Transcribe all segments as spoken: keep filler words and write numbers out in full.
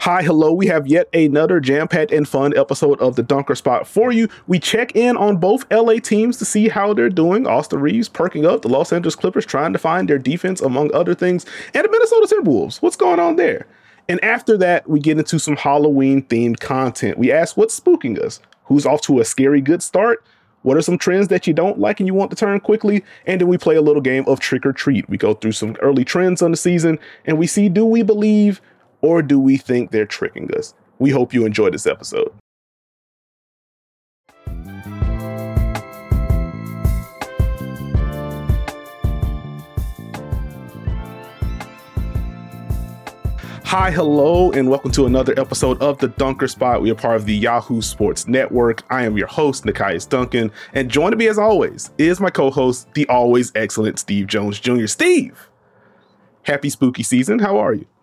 Hi, hello. We have yet another jam-packed and fun episode of the Dunker Spot for you. We check in on both L A teams to see how they're doing. Austin Reaves perking up, the Los Angeles Clippers trying to find their defense, among other things, and the Minnesota Timberwolves. What's going on there? And after that, we get into some Halloween-themed content. We ask what's spooking us, who's off to a scary good start, what are some trends that you don't like and you want to turn quickly, and then we play a little game of trick or treat. We go through some early trends on the season, and we see, do we believe or do we think they're tricking us? We hope you enjoy this episode. Hi, hello, and welcome to another episode of the Dunker Spot. We are part of the Yahoo Sports Network. I am your host, Nekias Duncan, and joining me as always is my co-host, the always excellent Steve Jones Junior Steve, happy spooky season. How are you?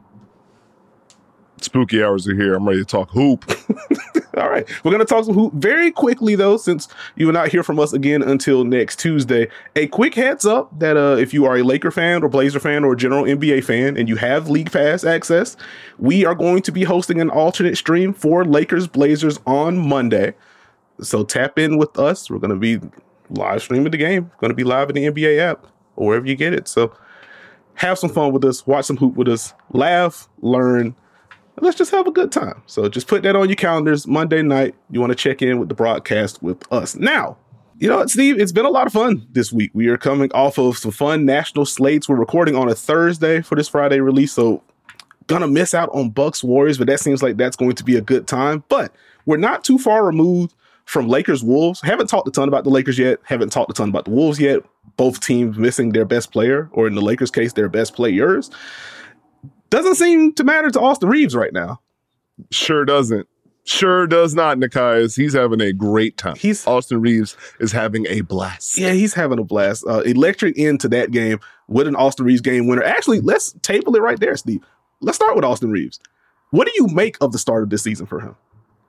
Spooky hours are here. I'm ready to talk hoop. All right. We're going to talk some hoop very quickly, though, since you will not hear from us again until next Tuesday. A quick heads up that uh, if you are a Laker fan or Blazer fan or a general N B A fan and you have League Pass access, we are going to be hosting an alternate stream for Lakers Blazers on Monday. So tap in with us. We're going to be live streaming the game. Going to be live in the N B A app or wherever you get it. So have some fun with us. Watch some hoop with us. Laugh, learn. Let's just have a good time. So just put that on your calendars. Monday night, you want to check in with the broadcast with us. Now, you know what, Steve? It's been a lot of fun this week. We are coming off of some fun national slates. We're recording on a Thursday for this Friday release, so gonna miss out on Bucks Warriors, but that seems like that's going to be a good time. But we're not too far removed from Lakers Wolves. Haven't talked a ton about the Lakers yet. Haven't talked a ton about the Wolves yet. Both teams missing their best player, or in the Lakers case, their best players. Doesn't seem to matter to Austin Reaves right now. Sure doesn't. Sure does not, Nekias. He's having a great time. He's Austin Reaves is having a blast. Yeah, he's having a blast. Uh, electric end to that game with an Austin Reaves game winner. Actually, let's table it right there, Steve. Let's start with Austin Reaves. What do you make of the start of this season for him?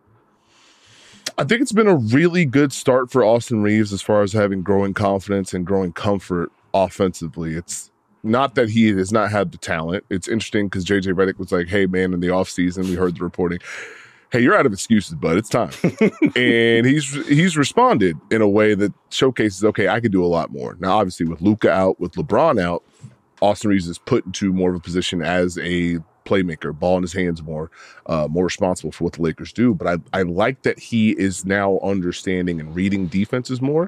I think it's been a really good start for Austin Reaves as far as having growing confidence and growing comfort offensively. It's not that he has not had the talent. It's interesting because J J Redick was like, hey, man, in the offseason, we heard the reporting, hey, you're out of excuses, bud. It's time. And he's he's responded in a way that showcases, okay, I could do a lot more. Now, obviously, with Luka out, with LeBron out, Austin Reaves is put into more of a position as a playmaker, ball in his hands more, uh, more responsible for what the Lakers do. But I, I like that he is now understanding and reading defenses more.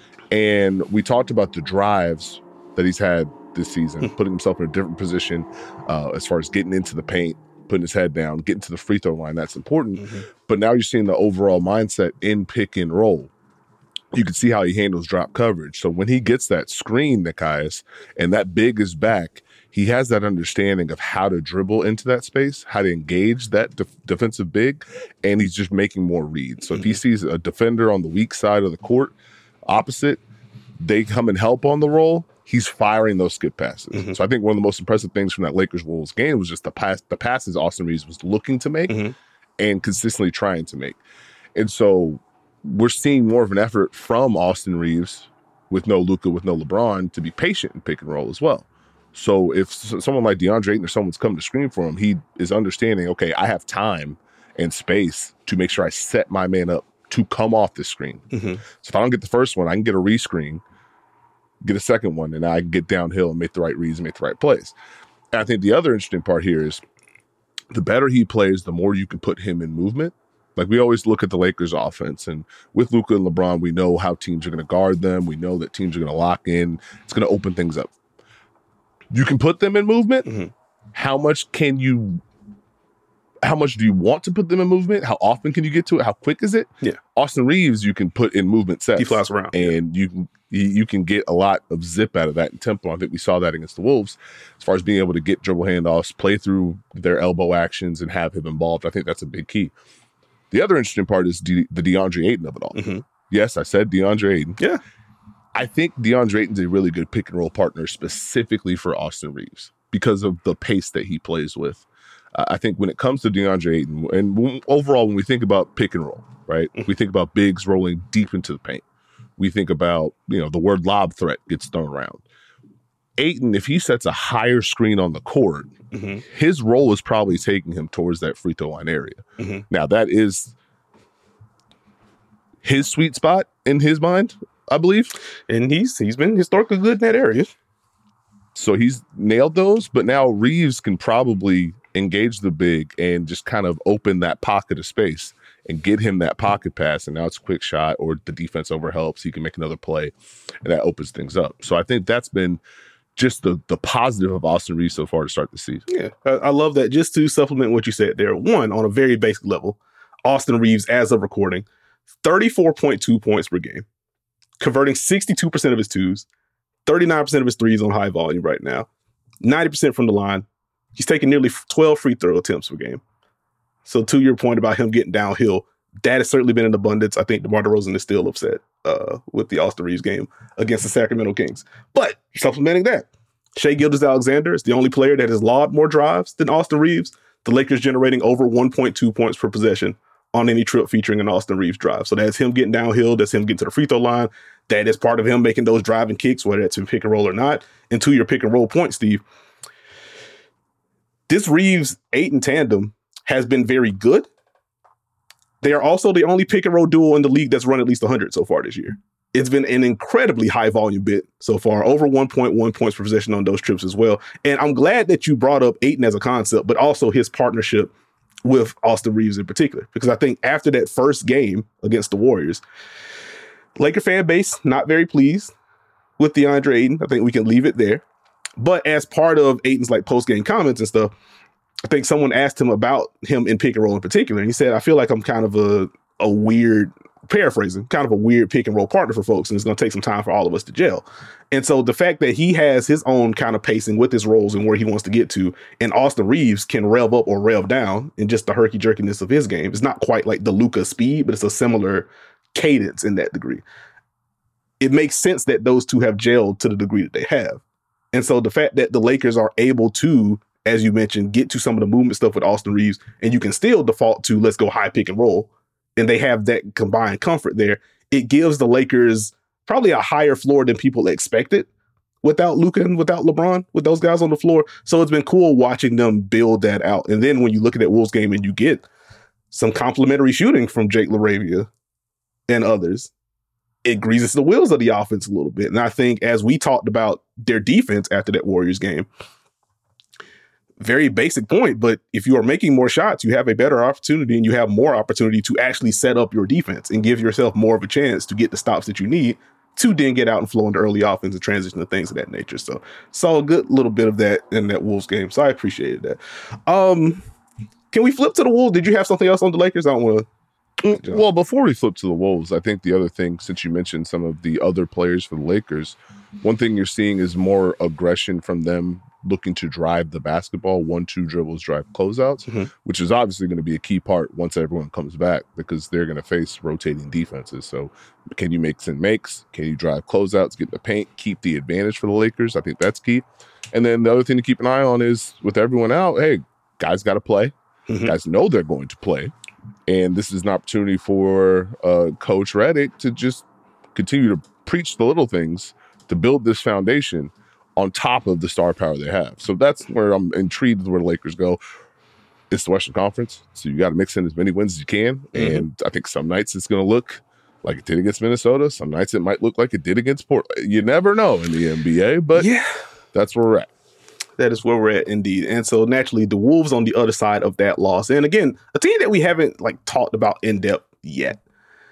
And we talked about the drives that he's had this season, putting himself in a different position uh, as far as getting into the paint, putting his head down, getting to the free throw line. That's important. Mm-hmm. But now you're seeing the overall mindset in pick and roll. You can see how he handles drop coverage. So when he gets that screen, Nekias, and that big is back, he has that understanding of how to dribble into that space, how to engage that def- defensive big, and he's just making more reads. So mm-hmm. if he sees a defender on the weak side of the court opposite, they come and help on the roll, he's firing those skip passes. Mm-hmm. So I think one of the most impressive things from that Lakers-Wolves game was just the pass, the passes Austin Reaves was looking to make mm-hmm. and consistently trying to make. And so we're seeing more of an effort from Austin Reaves with no Luka, with no LeBron, to be patient in pick and roll as well. So if someone like DeAndre Ayton or someone's coming to screen for him, he is understanding, okay, I have time and space to make sure I set my man up to come off the screen. Mm-hmm. So if I don't get the first one, I can get a rescreen, get a second one, and I can get downhill and make the right reads and make the right plays. And I think the other interesting part here is the better he plays, the more you can put him in movement. Like we always look at the Lakers offense, and with Luka and LeBron, we know how teams are going to guard them. We know that teams are going to lock in. It's going to open things up. You can put them in movement. Mm-hmm. How much can you How much do you want to put them in movement? How often can you get to it? How quick is it? Yeah. Austin Reaves, you can put in movement sets. He flies around. And yeah. you can you can get a lot of zip out of that in tempo. I think we saw that against the Wolves as far as being able to get dribble handoffs, play through their elbow actions, and have him involved. I think that's a big key. The other interesting part is De- the DeAndre Ayton of it all. Mm-hmm. Yes, I said DeAndre Ayton. Yeah. I think DeAndre Ayton's a really good pick and roll partner specifically for Austin Reaves because of the pace that he plays with. Uh, I think when it comes to DeAndre Ayton, and w- overall, when we think about pick and roll, right, we think about bigs rolling deep into the paint. We think about, you know, the word lob threat gets thrown around. Ayton, if he sets a higher screen on the court, mm-hmm. his role is probably taking him towards that free throw line area. Mm-hmm. Now, that is his sweet spot in his mind, I believe. And he's he's been historically good in that area. So he's nailed those, but now Reeves can probably engage the big and just kind of open that pocket of space and get him that pocket pass. And now it's a quick shot, or the defense over helps. He can make another play, and that opens things up. So I think that's been just the the positive of Austin Reeves so far to start the season. Yeah, I, I love that. Just to supplement what you said there, one, on a very basic level, Austin Reeves, as of recording, thirty-four point two points per game, converting sixty-two percent of his twos, thirty-nine percent of his threes on high volume right now, ninety percent from the line. He's taking nearly twelve free throw attempts per game. So to your point about him getting downhill, that has certainly been in abundance. I think DeMar DeRozan is still upset uh, with the Austin Reeves game against the Sacramento Kings. But supplementing that, Shai Gilgeous-Alexander is the only player that has logged more drives than Austin Reeves. The Lakers generating over one point two points per possession on any trip featuring an Austin Reeves drive. So that's him getting downhill. That's him getting to the free throw line. That is part of him making those driving kicks, whether it's in pick and roll or not. And to your pick and roll point, Steve, this Reeves-Ayton tandem has been very good. They are also the only pick and roll duo in the league that's run at least one hundred so far this year. It's been an incredibly high volume bit so far, over one point one points per possession on those trips as well. And I'm glad that you brought up Ayton as a concept, but also his partnership with Austin Reeves in particular, because I think after that first game against the Warriors, Laker fan base not very pleased with DeAndre Ayton. I think we can leave it there. But as part of Ayton's like post-game comments and stuff, I think someone asked him about him in pick and roll in particular. And he said, I feel like I'm kind of a, a weird, paraphrasing, kind of a weird pick and roll partner for folks. And it's going to take some time for all of us to gel. And so the fact that he has his own kind of pacing with his roles and where he wants to get to, and Austin Reeves can rev up or rev down in just the herky jerkiness of his game. It's not quite like the Luka speed, but it's a similar cadence in that degree. It makes sense that those two have gelled to the degree that they have. And so the fact that the Lakers are able to, as you mentioned, get to some of the movement stuff with Austin Reeves, and you can still default to let's go high pick and roll, and they have that combined comfort there, it gives the Lakers probably a higher floor than people expected without Luka and without LeBron, with those guys on the floor. So it's been cool watching them build that out. And then when you look at that Wolves game and you get some complimentary shooting from Jake LaRavia and others, it greases the wheels of the offense a little bit. And I think as we talked about their defense after that Warriors game, very basic point, but if you are making more shots, you have a better opportunity and you have more opportunity to actually set up your defense and give yourself more of a chance to get the stops that you need to then get out and flow into early offense and transition to things of that nature. So saw a good little bit of that in that Wolves game. So I appreciated that. Um, can we flip to the Wolves? Did you have something else on the Lakers? I don't want to. Well, before we flip to the Wolves, I think the other thing, since you mentioned some of the other players for the Lakers, one thing you're seeing is more aggression from them looking to drive the basketball, one, two dribbles, drive closeouts, mm-hmm. which is obviously going to be a key part once everyone comes back because they're going to face rotating defenses. So can you make and makes? Can you drive closeouts, get in the paint, keep the advantage for the Lakers? I think that's key. And then the other thing to keep an eye on is with everyone out, hey, guys got to play. Mm-hmm. Guys know they're going to play. And this is an opportunity for uh, Coach Redick to just continue to preach the little things to build this foundation on top of the star power they have. So that's where I'm intrigued where the Lakers go. It's the Western Conference, so you got to mix in as many wins as you can. Mm-hmm. And I think some nights it's going to look like it did against Minnesota. Some nights it might look like it did against Portland. You never know in the N B A, but yeah, that's where we're at. That is where we're at, indeed. And so naturally, the Wolves on the other side of that loss. And again, a team that we haven't like talked about in depth yet.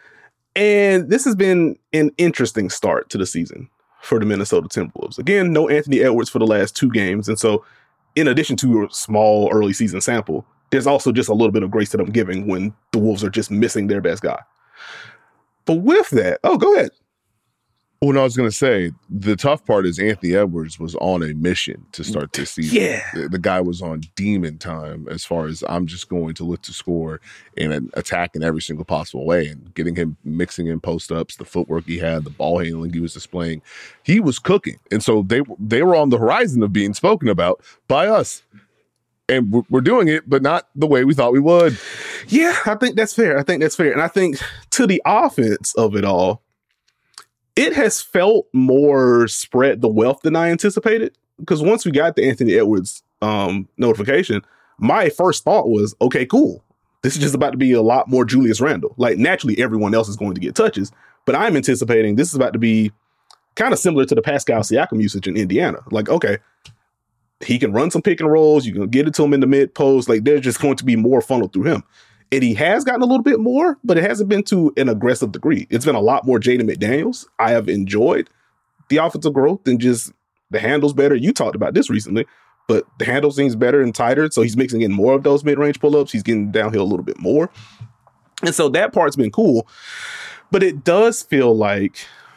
And this has been an interesting start to the season for the Minnesota Timberwolves. Again, no Anthony Edwards for the last two games. And so in addition to a small early season sample, there's also just a little bit of grace that I'm giving when the Wolves are just missing their best guy. But with that, oh, go ahead. Well, no, I was going to say, the tough part is Anthony Edwards was on a mission to start this season. Yeah. The, the guy was on demon time as far as I'm just going to look to score and attack in every single possible way. And getting him mixing in post-ups, the footwork he had, the ball handling he was displaying, he was cooking. And so they, they were on the horizon of being spoken about by us. And we're doing it, but not the way we thought we would. Yeah, I think that's fair. I think that's fair. And I think to the offense of it all, it has felt more spread the wealth than I anticipated. Because once we got the Anthony Edwards um, notification, my first thought was, okay, cool. This is just about to be a lot more Julius Randle. Like, naturally, everyone else is going to get touches, but I'm anticipating this is about to be kind of similar to the Pascal Siakam usage in Indiana. Like, okay, he can run some pick and rolls. You can get it to him in the mid post. Like, there's just going to be more funneled through him. And he has gotten a little bit more, but it hasn't been to an aggressive degree. It's been a lot more Jaden McDaniels. I have enjoyed the offensive growth and just the handles better. You talked about this recently, but the handle seems better and tighter. So he's mixing in more of those mid-range pull-ups. He's getting downhill a little bit more. And so that part's been cool. But it does feel like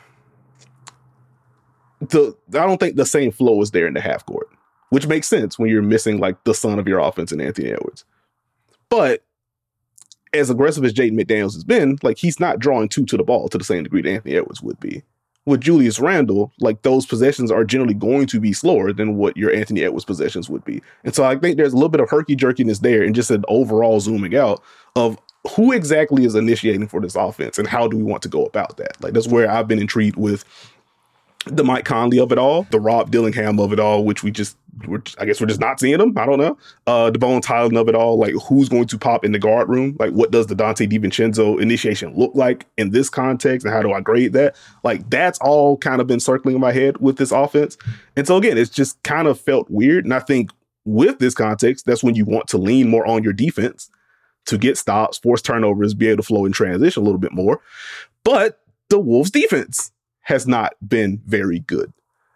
the I don't think the same flow is there in the half court, which makes sense when you're missing like the son of your offense in Anthony Edwards. But as aggressive as Jaden McDaniels has been, like, he's not drawing two to the ball to the same degree that Anthony Edwards would be. With Julius Randle, like, those possessions are generally going to be slower than what your Anthony Edwards possessions would be. And so I think there's a little bit of herky-jerkiness there and just an overall zooming out of who exactly is initiating for this offense and how do we want to go about that. Like, that's where I've been intrigued with the Mike Conley of it all, the Rob Dillingham of it all, which we just, we're, I guess we're just not seeing them. I don't know. Uh, the Bones Hyland of it all, like, who's going to pop in the guard room? Like, what does the Donte DiVincenzo initiation look like in this context? And how do I grade that? Like, that's all kind of been circling in my head with this offense. And so again, it's just kind of felt weird. And I think with this context, that's when you want to lean more on your defense to get stops, force turnovers, be able to flow in transition a little bit more. But the Wolves defense has not been very good.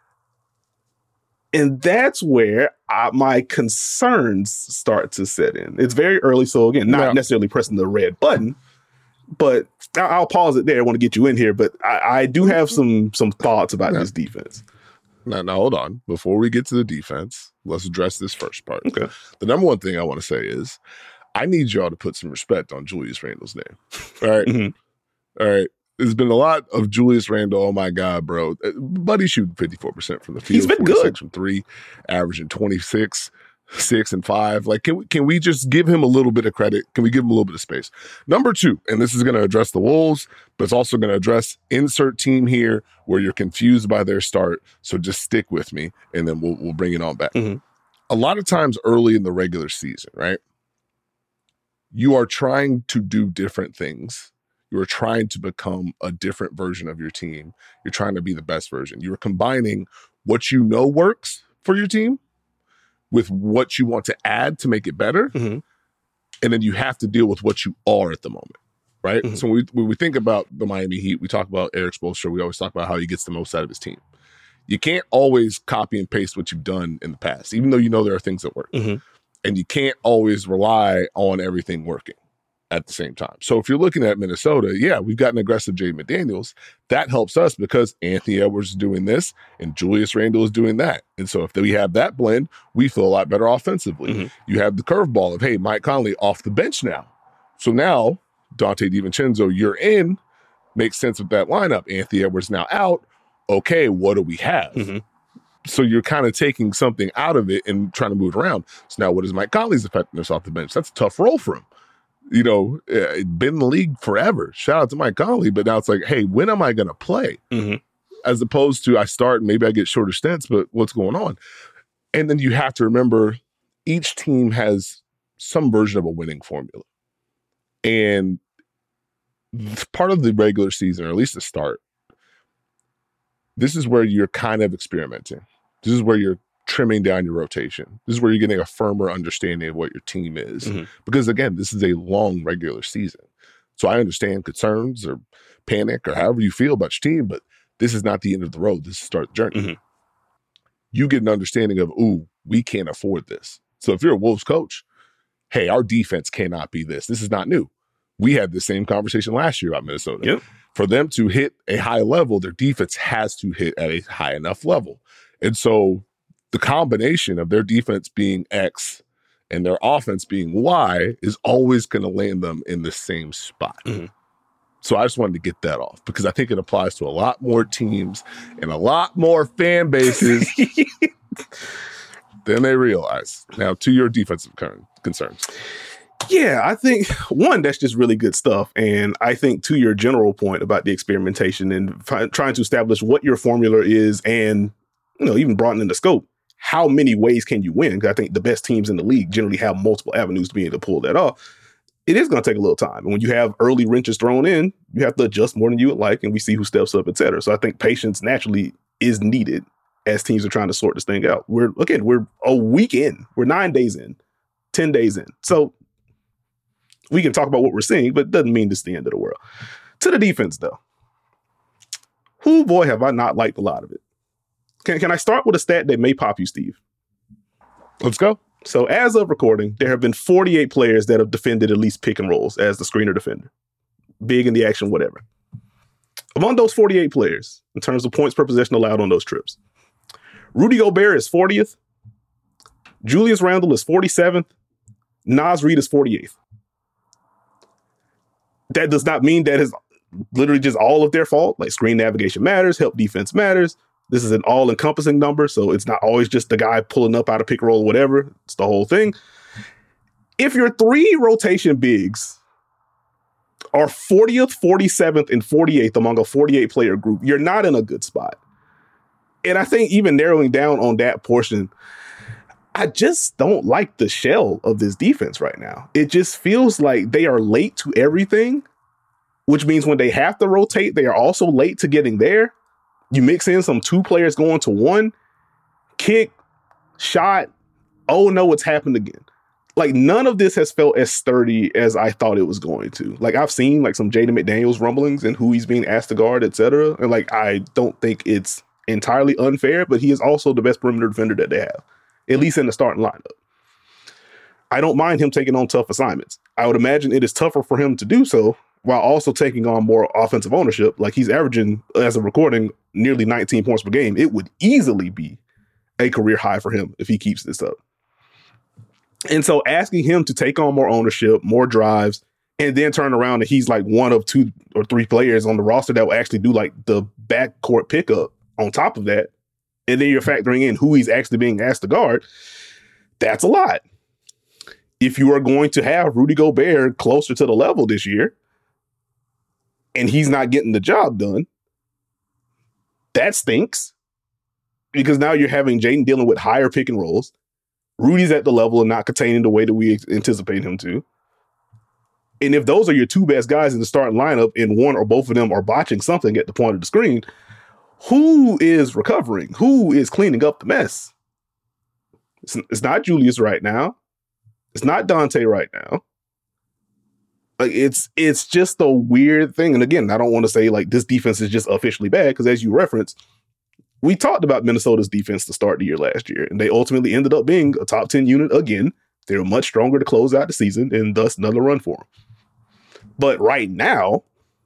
And that's where I, my concerns start to set in. It's very early, so again, not yeah. necessarily pressing the red button, but I'll, I'll pause it there. I want to get you in here, but I, I do have some some thoughts about yeah. this defense. Now, now, hold on. Before we get to the defense, let's address this first part. Okay. The number one thing I want to say is I need y'all to put some respect on Julius Randle's name. All right? mm-hmm. All right. There's been a lot of Julius Randle. Oh my God, bro! Buddy's shooting fifty-four percent from the field. He's been good from three, averaging twenty-six, six, and five. Like, can we can we just give him a little bit of credit? Can we give him a little bit of space? Number two, and this is going to address the Wolves, but it's also going to address insert team here where you're confused by their start. So just stick with me, and then we'll we'll bring it on back. Mm-hmm. A lot of times early in the regular season, right? You are trying to do different things. You are trying to become a different version of your team. You're trying to be the best version. You're combining what you know works for your team with what you want to add to make it better. Mm-hmm. And then you have to deal with what you are at the moment, right? Mm-hmm. So when we, when we think about the Miami Heat, we talk about Eric Spoelstra. We always talk about how he gets the most out of his team. You can't always copy and paste what you've done in the past, even though you know there are things that work. Mm-hmm. And you can't always rely on everything working at the same time. So if you're looking at Minnesota, yeah, we've got an aggressive Jaden McDaniels. That helps us because Anthony Edwards is doing this and Julius Randle is doing that. And so if we have that blend, we feel a lot better offensively. Mm-hmm. You have the curveball of, hey, Mike Conley off the bench now. So now Donte DiVincenzo, you're in, makes sense with that lineup. Anthony Edwards now out. Okay, what do we have? Mm-hmm. So you're kind of taking something out of it and trying to move it around. So now what is Mike Conley's effectiveness off the bench? That's a tough role for him. You know, been in the league forever. Shout out to Mike Conley. But now it's like, hey, when am I going to play? Mm-hmm. As opposed to I start and maybe I get shorter stints, but what's going on? And then you have to remember each team has some version of a winning formula. And part of the regular season, or at least the start, this is where you're kind of experimenting. This is where you're trimming down your rotation. This is where you're getting a firmer understanding of what your team is. Mm-hmm. Because again, this is a long regular season. So I understand concerns or panic or however you feel about your team, but this is not the end of the road. This is the start of the journey. Mm-hmm. You get an understanding of, ooh, we can't afford this. So if you're a Wolves coach, hey, our defense cannot be this. This is not new. We had the same conversation last year about Minnesota. Yep. For them to hit a high level, their defense has to hit at a high enough level. And so the combination of their defense being X and their offense being Y is always going to land them in the same spot. Mm-hmm. So I just wanted to get that off because I think it applies to a lot more teams and a lot more fan bases than they realize. Now, to your defensive concerns. Yeah, I think, one, that's just really good stuff. And I think to your general point about the experimentation and fi- trying to establish what your formula is and, you know, even broadening the scope, how many ways can you win? Because I think the best teams in the league generally have multiple avenues to be able to pull that off. It is going to take a little time. And when you have early wrenches thrown in, you have to adjust more than you would like, and we see who steps up, et cetera. So I think patience naturally is needed as teams are trying to sort this thing out. We're, again, we're a week in. We're nine days in, ten days in. So we can talk about what we're seeing, but it doesn't mean this is the end of the world. To the defense, though. Who, boy, have I not liked a lot of it. Can, can I start with a stat that may pop you, Steve? Let's go. So as of recording, there have been forty-eight players that have defended at least pick and rolls as the screener defender. Big in the action, whatever. Among those forty-eight players, in terms of points per possession allowed on those trips, Rudy Gobert is fortieth. Julius Randle is forty-seventh. Naz Reid is forty-eighth. That does not mean that is literally just all of their fault. Like, screen navigation matters, help defense matters. This is an all-encompassing number, so it's not always just the guy pulling up out of pick and roll or whatever. It's the whole thing. If your three rotation bigs are fortieth, forty-seventh, and forty-eighth among a forty-eight player group, you're not in a good spot. And I think even narrowing down on that portion, I just don't like the shell of this defense right now. It just feels like they are late to everything, which means when they have to rotate, they are also late to getting there. You mix in some two players going to one, kick, shot, oh no, it's happened again. Like, none of this has felt as sturdy as I thought it was going to. Like, I've seen like some Jaden McDaniels rumblings and who he's being asked to guard, et cetera. And like, I don't think it's entirely unfair, but he is also the best perimeter defender that they have, at least in the starting lineup. I don't mind him taking on tough assignments. I would imagine it is tougher for him to do so while also taking on more offensive ownership. Like, he's averaging, as of recording, nearly nineteen points per game. It would easily be a career high for him if he keeps this up. And so asking him to take on more ownership, more drives, and then turn around and he's like one of two or three players on the roster that will actually do like the backcourt pickup on top of that, and then you're factoring in who he's actually being asked to guard, that's a lot. If you are going to have Rudy Gobert closer to the level this year, and he's not getting the job done, that stinks. Because now you're having Jaden dealing with higher pick and rolls. Rudy's at the level and not containing the way that we anticipate him to. And if those are your two best guys in the starting lineup and one or both of them are botching something at the point of the screen, who is recovering? Who is cleaning up the mess? It's, it's not Julius right now. It's not Dante right now. Like, it's it's just a weird thing. And again, I don't want to say like this defense is just officially bad, because as you referenced, we talked about Minnesota's defense to start the year last year, and they ultimately ended up being a top ten unit again. They were much stronger to close out the season, and thus another run for them. But right now,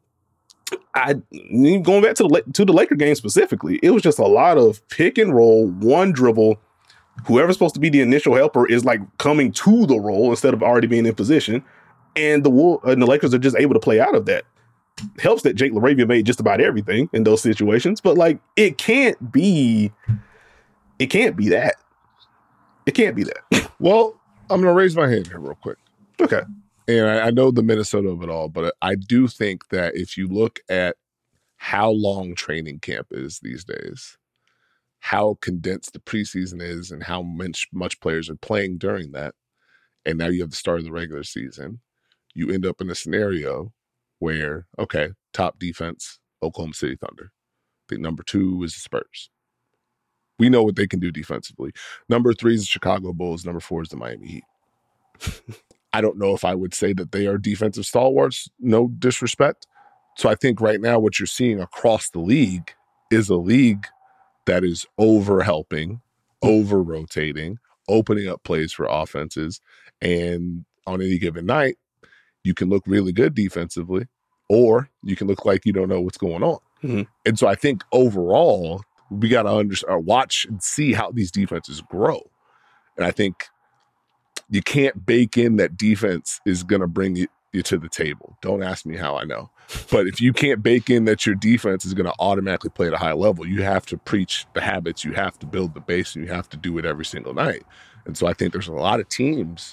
I going back to the to the Laker game specifically, it was just a lot of pick and roll, one dribble. Whoever's supposed to be the initial helper is like coming to the roll instead of already being in position. And the and the Lakers are just able to play out of that. Helps that Jake LaRavia made just about everything in those situations, but like, it can't be, it can't be that. It can't be that. Well, I'm going to raise my hand here real quick. Okay. And I, I know the Minnesota of it all, but I do think that if you look at how long training camp is these days, how condensed the preseason is, and how much, much players are playing during that, and now you have the start of the regular season, you end up in a scenario where, okay, top defense, Oklahoma City Thunder. I think number two is the Spurs. We know what they can do defensively. Number three is the Chicago Bulls. Number four is the Miami Heat. I don't know if I would say that they are defensive stalwarts, no disrespect. So I think right now what you're seeing across the league is a league that is over-helping, over-rotating, opening up plays for offenses, and on any given night, you can look really good defensively, or you can look like you don't know what's going on. Mm-hmm. And so I think overall, we got to under, uh, watch and see how these defenses grow. And I think you can't bake in that defense is going to bring you, you to the table. Don't ask me how I know. But if you can't bake in that your defense is going to automatically play at a high level, you have to preach the habits, you have to build the base, and you have to do it every single night. And so I think there's a lot of teams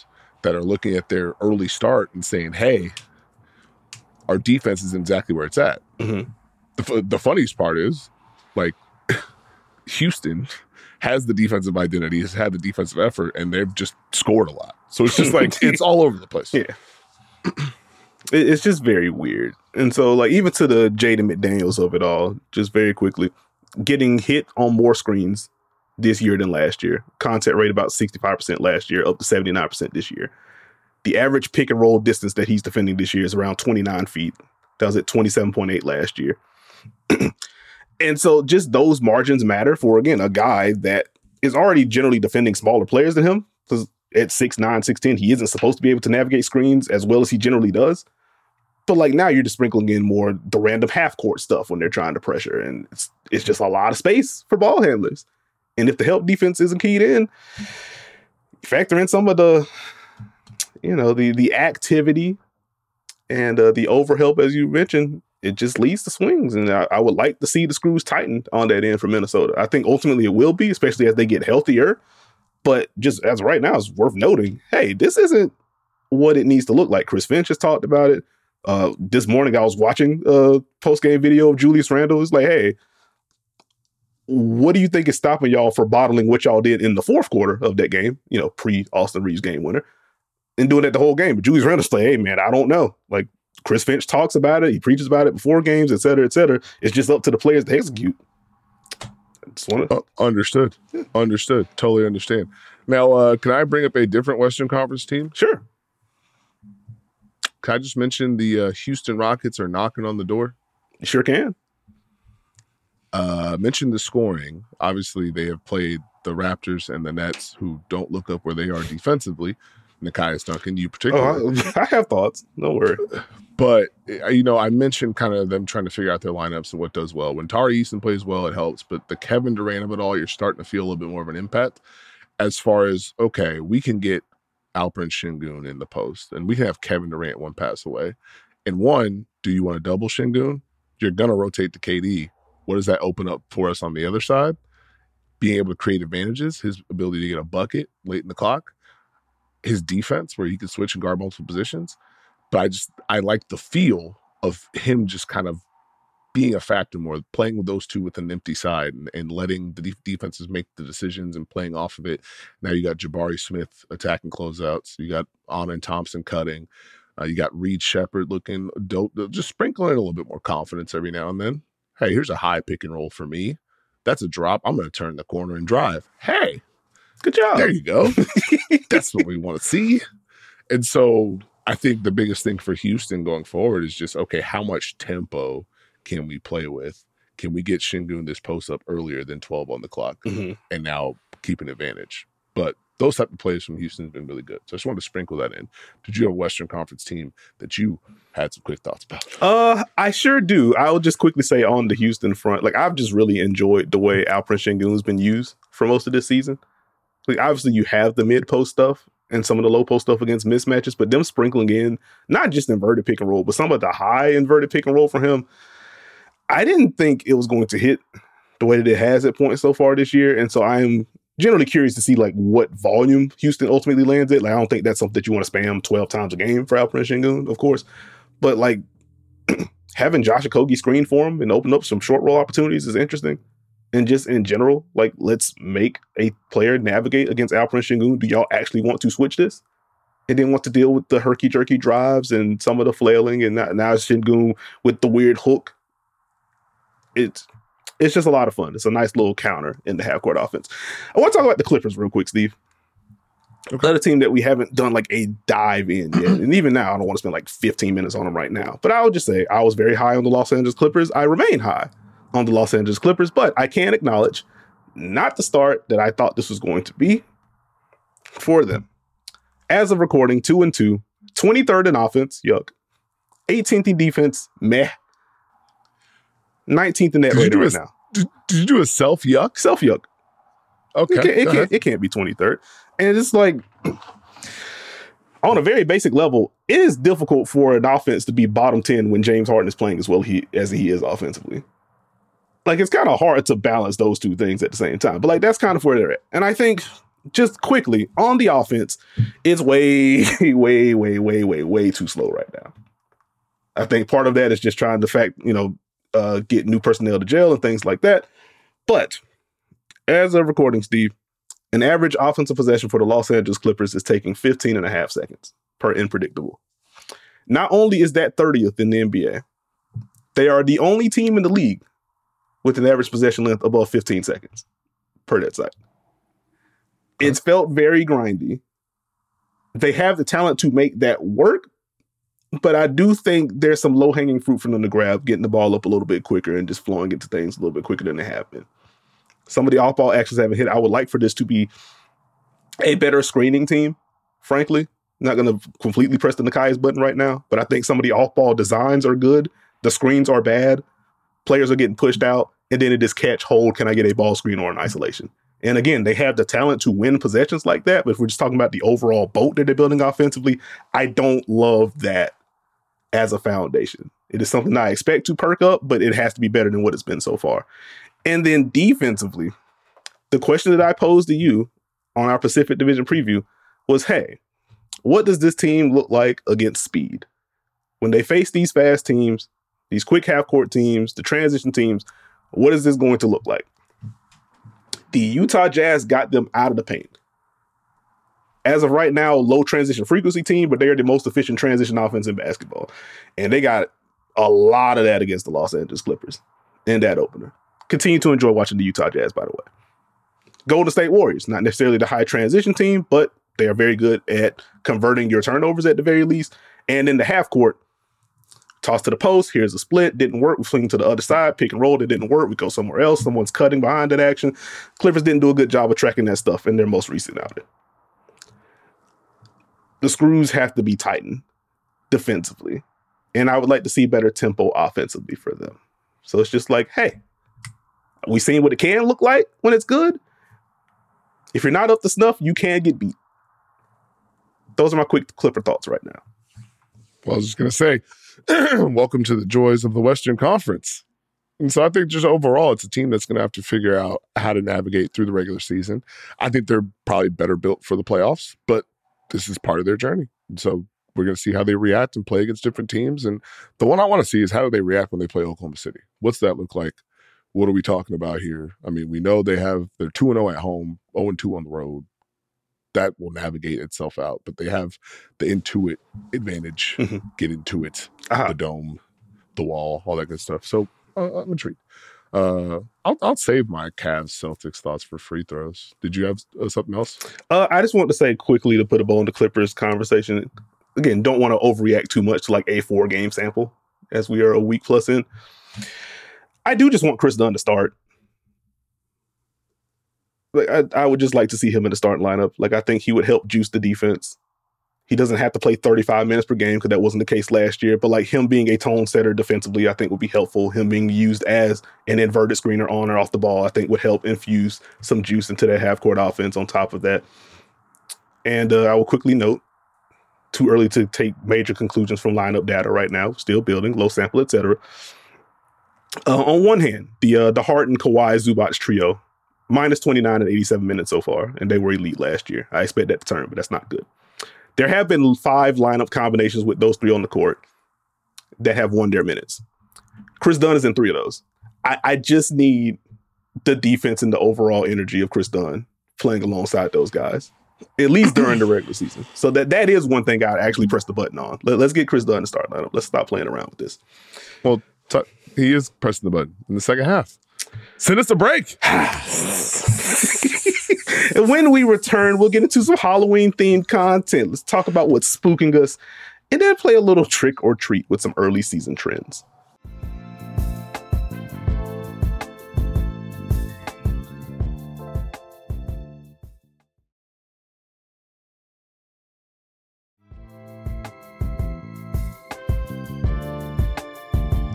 that are looking at their early start and saying, hey, our defense is exactly where it's at. Mm-hmm. The, the funniest part is, like, Houston has the defensive identity, has had the defensive effort, and they've just scored a lot. So it's just like, it's all over the place. Yeah. It's just very weird. And so, like, even to the Jaden McDaniels of it all, just very quickly, getting hit on more screens this year than last year. Contact rate about sixty-five percent last year, up to seventy-nine percent this year. The average pick and roll distance that he's defending this year is around twenty-nine feet. That was at twenty-seven point eight last year. And so just those margins matter for, again, a guy that is already generally defending smaller players than him. Because at six nine, six ten, he isn't supposed to be able to navigate screens as well as he generally does. But like now you're just sprinkling in more the random half court stuff when they're trying to pressure. And it's it's just a lot of space for ball handlers. And if the help defense isn't keyed in, factor in some of the, you know, the the activity and uh, the overhelp, as you mentioned, it just leads to swings. And I, I would like to see the screws tightened on that end for Minnesota. I think ultimately it will be, especially as they get healthier. But just as right now, it's worth noting, hey, this isn't what it needs to look like. Chris Finch has talked about it. Uh, this morning, I was watching a post-game video of Julius Randle. It's like, hey, what do you think is stopping y'all for bottling what y'all did in the fourth quarter of that game, you know, pre-Austin Reeves game winner, and doing that the whole game? But Julius Randle's like, hey, man, I don't know. Like, Chris Finch talks about it. He preaches about it before games, et cetera, et cetera. It's just up to the players to execute. I just want to... Uh, understood. Yeah. Understood. Totally understand. Now, uh, can I bring up a different Western Conference team? Sure. Can I just mention the uh, Houston Rockets are knocking on the door? You sure can. Uh, mention the scoring. Obviously, they have played the Raptors and the Nets, who don't look up where they are defensively. Nekias Duncan, you particularly. Oh, I, I have thoughts. Don't worry. But, you know, I mentioned kind of them trying to figure out their lineups and what does well. When Tari Eason plays well, it helps. But the Kevin Durant of it all, you're starting to feel a little bit more of an impact as far as, okay, we can get Alperen Şengün in the post, and we can have Kevin Durant one pass away. And one, do you want to double Şengün? You're going to rotate to K D. What does that open up for us on the other side? Being able to create advantages, his ability to get a bucket late in the clock, his defense where he can switch and guard multiple positions. But I just, I like the feel of him just kind of being a factor more, playing with those two with an empty side and, and letting the de- defenses make the decisions and playing off of it. Now you got Jabari Smith attacking closeouts. You got Amen Thompson cutting. Uh, you got Reed Shepherd looking dope. Just sprinkling in a little bit more confidence every now and then. Hey, here's a high pick and roll for me. That's a drop. I'm going to turn the corner and drive. Hey, good job. There you go. That's what we want to see. And so I think the biggest thing for Houston going forward is just, okay, how much tempo can we play with? Can we get Şengün this post up earlier than twelve on the clock mm-hmm. and now keep an advantage? But those type of plays from Houston have been really good. So I just wanted to sprinkle that in. Did you have a Western Conference team that you had some quick thoughts about? Uh, I sure do. I'll just quickly say on the Houston front, like I've just really enjoyed the way Alperen Şengün has been used for most of this season. Like obviously you have the mid post stuff and some of the low post stuff against mismatches, but them sprinkling in not just inverted pick and roll, but some of the high inverted pick and roll for him. I didn't think it was going to hit the way that it has at points so far this year. And so I'm generally curious to see like what volume Houston ultimately lands at. Like, I don't think that's something that you want to spam twelve times a game for Alperen Şengün, of course. But like having Josh Okogie screen for him and open up some short roll opportunities is interesting. And just in general, like let's make a player navigate against Alperen Şengün. Do y'all actually want to switch this? And then want to deal with the herky-jerky drives and some of the flailing and now, now Şengün with the weird hook. It's it's just a lot of fun. It's a nice little counter in the half-court offense. I want to talk about the Clippers real quick, Steve. Okay. Another team that we haven't done like a dive in yet. And even now, I don't want to spend like fifteen minutes on them right now. But I would just say I was very high on the Los Angeles Clippers. I remain high on the Los Angeles Clippers, but I can acknowledge not the start that I thought this was going to be for them. As of recording, two and two, twenty-third in offense, yuck. eighteenth in defense, meh. nineteenth in net rating right a, now. Did, did you do a self yuck? Self yuck. Okay. It, can't, it, can't, it can't be twenty-third. And it's like, on a very basic level, it is difficult for an offense to be bottom ten when James Harden is playing as well he, as he is offensively. Like, it's kind of hard to balance those two things at the same time. But, like, that's kind of where they're at. And I think just quickly on the offense, it's way, way, way, way, way, way too slow right now. I think part of that is just trying to fact, you know, uh, get new personnel to jail and things like that. But as of recording, Steve, an average offensive possession for the Los Angeles Clippers is taking fifteen and a half seconds per unpredictable. Not only is that thirtieth in the N B A, they are the only team in the league with an average possession length above fifteen seconds per that site. It's felt very grindy. They have the talent to make that work, but I do think there's some low-hanging fruit for them to grab, getting the ball up a little bit quicker and just flowing into things a little bit quicker than they have been. Some of the off-ball actions haven't hit. I would like for this to be a better screening team, frankly. Not going to completely press the Nekias button right now, but I think some of the off-ball designs are good. The screens are bad. Players are getting pushed out, and then it is catch, hold, can I get a ball screen or an isolation? And again, they have the talent to win possessions like that, but if we're just talking about the overall boat that they're building offensively, I don't love that as a foundation. It is something I expect to perk up, but it has to be better than what it's been so far. And then defensively, the question that I posed to you on our Pacific Division preview was, hey, what does this team look like against speed? When they face these fast teams, these quick half-court teams, the transition teams, what is this going to look like? The Utah Jazz got them out of the paint. As of right now, low transition frequency team, but they're the most efficient transition offense in basketball. And they got a lot of that against the Los Angeles Clippers in that opener. Continue to enjoy watching the Utah Jazz, by the way. Golden State Warriors, not necessarily the high transition team, but they are very good at converting your turnovers at the very least. And in the half court, toss to the post, here's a split, didn't work, we fling to the other side, pick and roll, that didn't work, we go somewhere else, someone's cutting behind that action. Clippers didn't do a good job of tracking that stuff in their most recent outing. The screws have to be tightened defensively, and I would like to see better tempo offensively for them. So it's just like, hey, we seen what it can look like when it's good. If you're not up to snuff, you can get beat. Those are my quick Clipper thoughts right now. Well, I was just going to say, welcome to the joys of the Western Conference. And so I think just overall, it's a team that's going to have to figure out how to navigate through the regular season. I think they're probably better built for the playoffs, but this is part of their journey. And so we're going to see how they react and play against different teams. And the one I want to see is how do they react when they play Oklahoma City? What's that look like? What are we talking about here? I mean, we know they have, they're two and oh at home, oh and two on the road. That will navigate itself out, but they have the Intuit advantage. Mm-hmm. Get into it, uh-huh. The dome, the wall, all that good stuff. So uh, I'm intrigued. Uh, I'll, I'll save my Cavs Celtics thoughts for free throws. Did you have uh, something else? Uh, I just want to say quickly to put a bow in the Clippers conversation. Again, don't want to overreact too much to like a four game sample as we are a week plus in. I do just want Chris Dunn to start. Like I, I would just like to see him in the starting lineup. Like I think he would help juice the defense. He doesn't have to play thirty-five minutes per game because that wasn't the case last year. But like him being a tone setter defensively, I think would be helpful. Him being used as an inverted screener on or off the ball, I think would help infuse some juice into that half court offense on top of that. And uh, I will quickly note, too early to take major conclusions from lineup data right now. Still building, low sample, et cetera. Uh, on one hand, the uh, the Harden, Kawhi, Zubac trio, minus twenty-nine and eighty-seven minutes so far, and they were elite last year. I expect that to turn, but that's not good. There have been five lineup combinations with those three on the court that have won their minutes. Chris Dunn is in three of those. I, I just need the defense and the overall energy of Chris Dunn playing alongside those guys, at least during the regular season. So that that is one thing I'd actually press the button on. Let, let's get Chris Dunn to start lineup. Let's stop playing around with this. Well, t- he is pressing the button in the second half. Send us a break. And when we return, we'll get into some Halloween-themed content. Let's talk about what's spooking us, and then play a little trick or treat with some early season trends.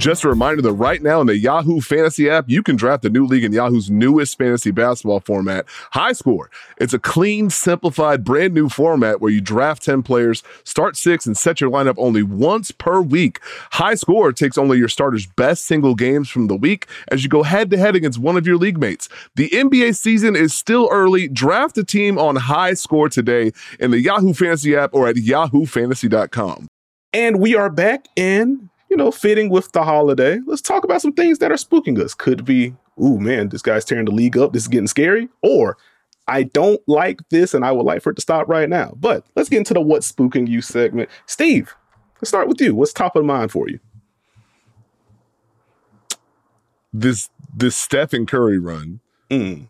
Just a reminder that right now in the Yahoo Fantasy app, you can draft a new league in Yahoo's newest fantasy basketball format, High Score. It's a clean, simplified, brand new format where you draft ten players, start six, and set your lineup only once per week. High Score takes only your starters' best single games from the week as you go head-to-head against one of your league mates. The N B A season is still early. Draft a team on High Score today in the Yahoo Fantasy app or at yahoo fantasy dot com. And we are back in, you know, fitting with the holiday. Let's talk about some things that are spooking us. Could be, ooh, man, this guy's tearing the league up. This is getting scary. Or I don't like this and I would like for it to stop right now. But let's get into the What's Spooking You segment. Steve, let's start with you. What's top of mind for you? This this Stephen Curry run. Mm.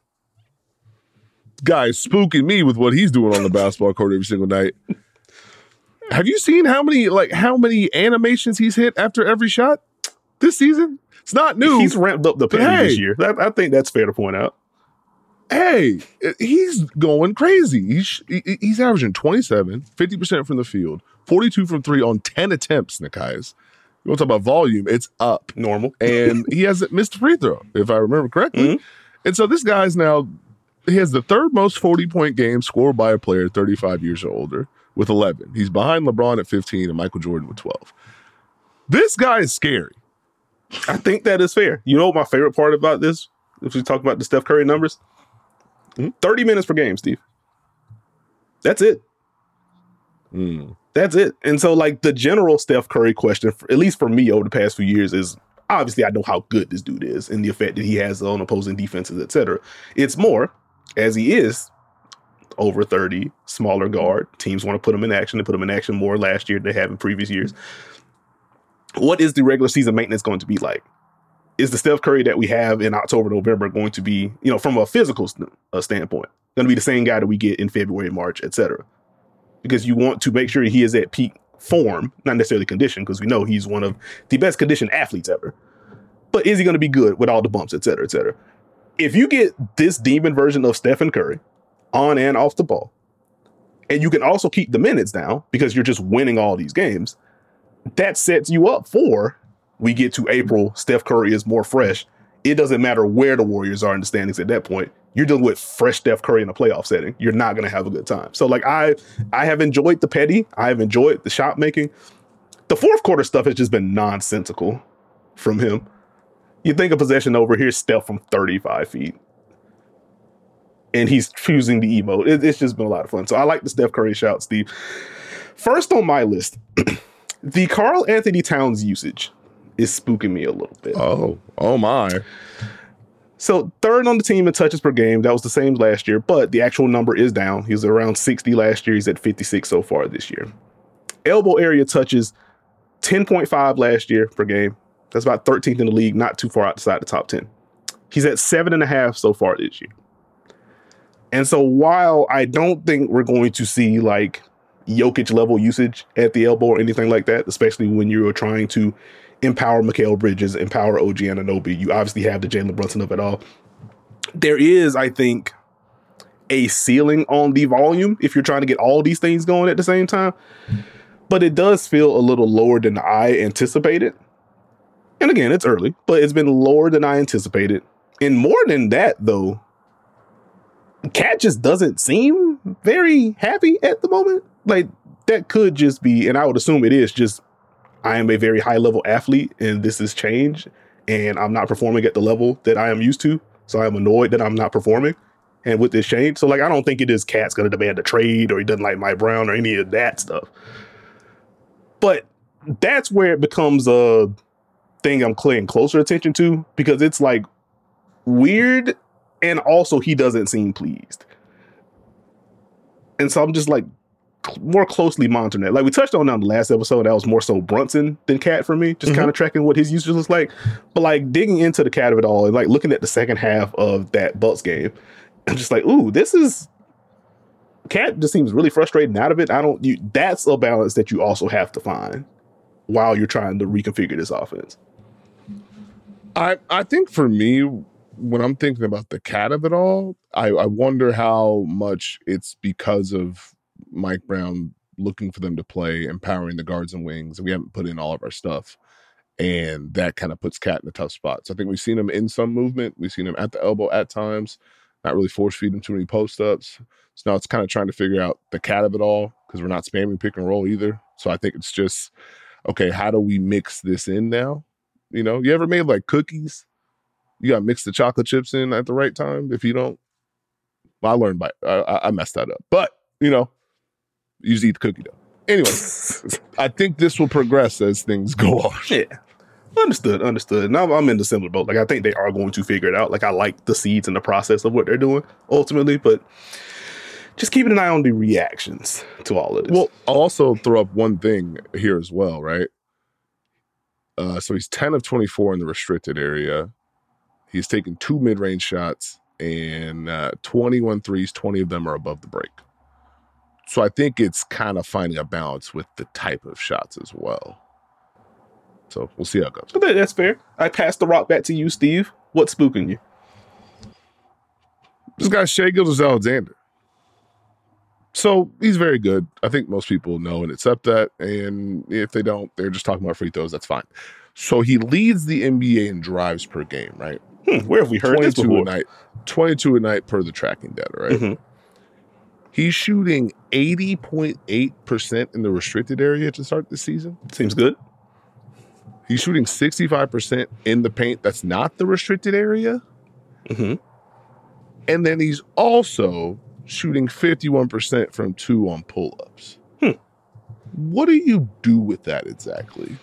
Guy's spooking me with what he's doing on the basketball court every single night. Have you seen how many like how many animations he's hit after every shot this season? It's not new. He's ramped up the penalty hey, this year. That, I think that's fair to point out. Hey, he's going crazy. He's he's averaging twenty-seven, fifty percent from the field, forty-two from three on ten attempts, Nekias. You want to talk about volume, it's up. Normal. And he hasn't missed a free throw, if I remember correctly. Mm-hmm. And so this guy's now, he has the third most forty-point game scored by a player thirty-five years or older with eleven. He's behind LeBron at fifteen and Michael Jordan with twelve. This guy is scary. I think that is fair. You know what my favorite part about this, if we talk about the Steph Curry numbers? Mm-hmm. thirty minutes per game, Steve. That's it. Mm. That's it. And so, like, the general Steph Curry question, for, at least for me over the past few years, is obviously I know how good this dude is and the effect that he has on opposing defenses, et cetera. It's more, as he is over thirty, smaller guard. Teams want to put him in action. They put him in action more last year than they have in previous years. What is the regular season maintenance going to be like? Is the Steph Curry that we have in October, November going to be, you know, from a physical st- uh, standpoint, going to be the same guy that we get in February, March, et cetera? Because you want to make sure he is at peak form, not necessarily condition, because we know he's one of the best conditioned athletes ever. But is he going to be good with all the bumps, et cetera, et cetera? If you get this demon version of Stephen Curry on and off the ball, and you can also keep the minutes down because you're just winning all these games, that sets you up for, we get to April, Steph Curry is more fresh. It doesn't matter where the Warriors are in the standings at that point. You're dealing with fresh Steph Curry in a playoff setting. You're not going to have a good time. So, like, I I have enjoyed the petty. I have enjoyed the shot making. The fourth quarter stuff has just been nonsensical from him. You think a possession over, here's Steph from thirty-five feet. And he's fusing the emote. It, it's just been a lot of fun. So I like the Steph Curry shout, Steve. First on my list, the Karl Anthony Towns usage is spooking me a little bit. Oh, oh my. So third on the team in touches per game. That was the same last year, but the actual number is down. He was around sixty last year. He's at fifty-six so far this year. Elbow area touches, ten point five last year per game. That's about thirteenth in the league, not too far outside the top ten. He's at seven and a half so far this year. And so while I don't think we're going to see like Jokic level usage at the elbow or anything like that, especially when you're trying to empower Mikal Bridges, empower O G Anunoby, you obviously have the Jalen Brunson of it all. There is, I think, a ceiling on the volume if you're trying to get all these things going at the same time. But it does feel a little lower than I anticipated. And again, it's early, but it's been lower than I anticipated. And more than that, though, Cat just doesn't seem very happy at the moment. Like, that could just be, and I would assume it is just, I am a very high level athlete and this is change and I'm not performing at the level that I am used to. So I'm annoyed that I'm not performing and with this change. So like, I don't think it is Cat's going to demand a trade or he doesn't like Mike Brown or any of that stuff. But that's where it becomes a thing I'm paying closer attention to because it's like weird. And also he doesn't seem pleased. And so I'm just like, more closely monitoring that. Like we touched on on the last episode, that was more so Brunson than Cat for me, just mm-hmm. kind of tracking what his usage looks like. But like digging into the Cat of it all and like looking at the second half of that Bucks game, I'm just like, ooh, this is Cat just seems really frustrated and out of it. I don't, you, that's a balance that you also have to find while you're trying to reconfigure this offense. I, I think for me, when I'm thinking about the Cat of it all, I, I wonder how much it's because of Mike Brown looking for them to play, empowering the guards and wings. And we haven't put in all of our stuff. And that kind of puts Cat in a tough spot. So I think we've seen him in some movement. We've seen him at the elbow at times, not really force feed him too many post-ups. So now it's kind of trying to figure out the Cat of it all because we're not spamming pick and roll either. So I think it's just, okay, how do we mix this in now? You know, you ever made like cookies? You got to mix the chocolate chips in at the right time. If you don't, well, I learned by, I, I messed that up. But, you know, you just eat the cookie dough. Anyway, I think this will progress as things go on. Yeah. Understood, understood. Now I'm in the similar boat. Like, I think they are going to figure it out. Like, I like the seeds and the process of what they're doing ultimately, but just keeping an eye on the reactions to all of this. Well, I'll also throw up one thing here as well, right? Uh, so he's ten of twenty-four in the restricted area. He's taken two mid-range shots and uh, twenty-one threes, twenty of them are above the break. So I think it's kind of finding a balance with the type of shots as well. So we'll see how it goes. That's fair. I pass the rock back to you, Steve. What's spooking you? This guy, Shai Gilgeous-Alexander. So he's very good. I think most people know and accept that. And if they don't, they're just talking about free throws. That's fine. So he leads the N B A in drives per game, right? Hmm, where have we heard this before? A night, twenty-two a night per the tracking data, right? Mm-hmm. He's shooting eighty point eight percent in the restricted area to start the season. Seems good. He's shooting sixty-five percent in the paint. That's not the restricted area. Mm-hmm. And then he's also shooting fifty-one percent from two on pull-ups. Hmm. What do you do with that exactly?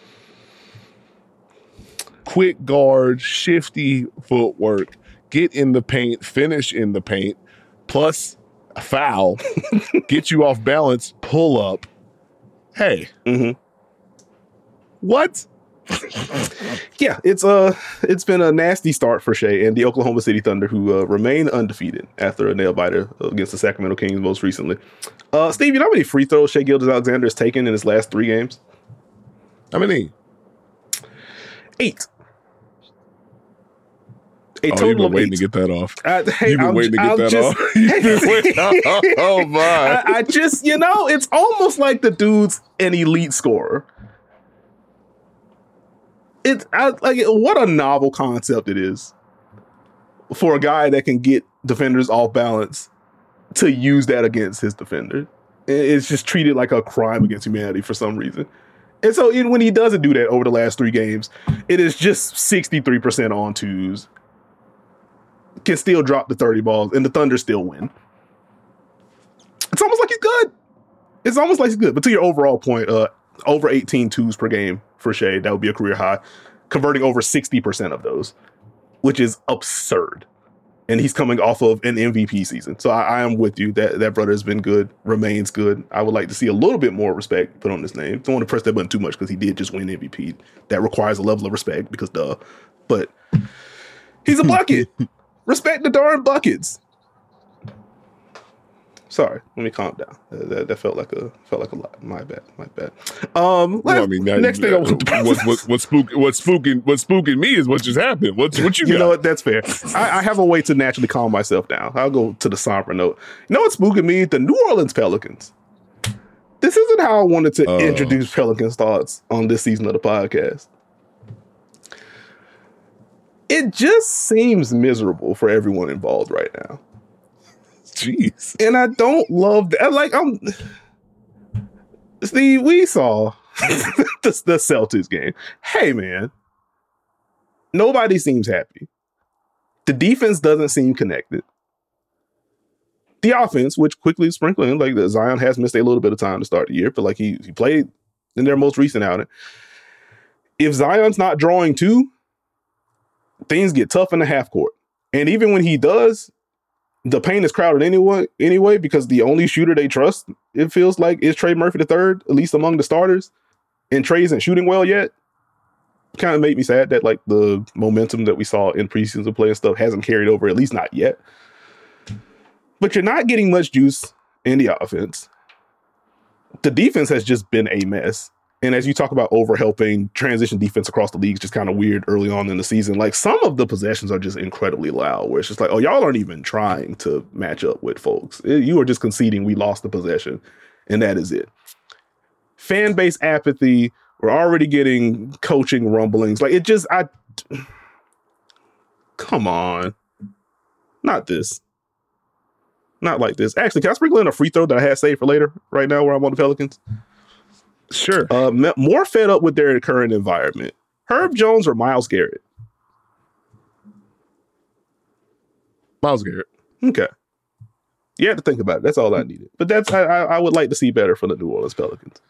Quick guard, shifty footwork, get in the paint, finish in the paint, plus a foul, get you off balance, pull up. Hey. Mm-hmm. What? Yeah, it's uh it's been a nasty start for Shai and the Oklahoma City Thunder, who uh, remain undefeated after a nail biter against the Sacramento Kings most recently. Uh, Steve, you know how many free throws Shai Gilgeous-Alexander has taken in his last three games? How many? Eight. A oh, total you've been of waiting eight. to get that off. Uh, hey, you've been I'm, waiting to get I'm that just, off. You've been waiting. Oh, my. I, I just, you know, it's almost like the dude's an elite scorer. It's I, like what a novel concept it is for a guy that can get defenders off balance to use that against his defender. It's just treated like a crime against humanity for some reason. And so it, when he doesn't do that over the last three games, it is just sixty-three percent on twos. Can still drop the thirty balls, and the Thunder still win. It's almost like he's good. It's almost like he's good. But to your overall point, uh, over eighteen twos per game for Shai, that would be a career high. Converting over sixty percent of those, which is absurd. And he's coming off of an M V P season. So I, I am with you. That that brother has been good, remains good. I would like to see a little bit more respect put on his name. Don't want to press that button too much because he did just win M V P. That requires a level of respect because duh. But he's a bucket. Respect the darn buckets. Sorry, let me calm down. That, that, that felt like a felt like a lot. My bad, my bad. Um, well, I mean, that, next thing I want to what, what, what spook, what's spooking, what's spooking me is what just happened. What's what you, you got? know what? That's fair. I, I have a way to naturally calm myself down. I'll go to the somber note. You know what's spooking me? The New Orleans Pelicans. This isn't how I wanted to uh, introduce Pelicans thoughts on this season of the podcast. It just seems miserable for everyone involved right now. Jeez. And I don't love that. Like, I'm. Steve, we saw the, the Celtics game. Hey, man. Nobody seems happy. The defense doesn't seem connected. The offense, which quickly sprinkling, like the Zion has missed a little bit of time to start the year, but like he, he played in their most recent outing. If Zion's not drawing two, things get tough in the half court. And even when he does, the paint is crowded anyway, anyway, because the only shooter they trust, it feels like, is Trey Murphy the third, at least among the starters. And Trey isn't shooting well yet. Kind of made me sad that like the momentum that we saw in preseason play and stuff hasn't carried over, at least not yet. But you're not getting much juice in the offense. The defense has just been a mess. And as you talk about over-helping, transition defense across the league is just kind of weird early on in the season. Like, some of the possessions are just incredibly loud, where it's just like, oh, y'all aren't even trying to match up with folks. You are just conceding we lost the possession, and that is it. Fan base apathy, We're already getting coaching rumblings. Like, it just, I, come on. Not this. Not like this. Actually, can I sprinkle in a free throw that I had saved for later right now where I'm on the Pelicans? Sure. Uh, more fed up with their current environment. Herb Jones or Myles Garrett? Myles Garrett. Okay. You had to think about it. That's all I needed. But that's I, I would like to see better for the New Orleans Pelicans.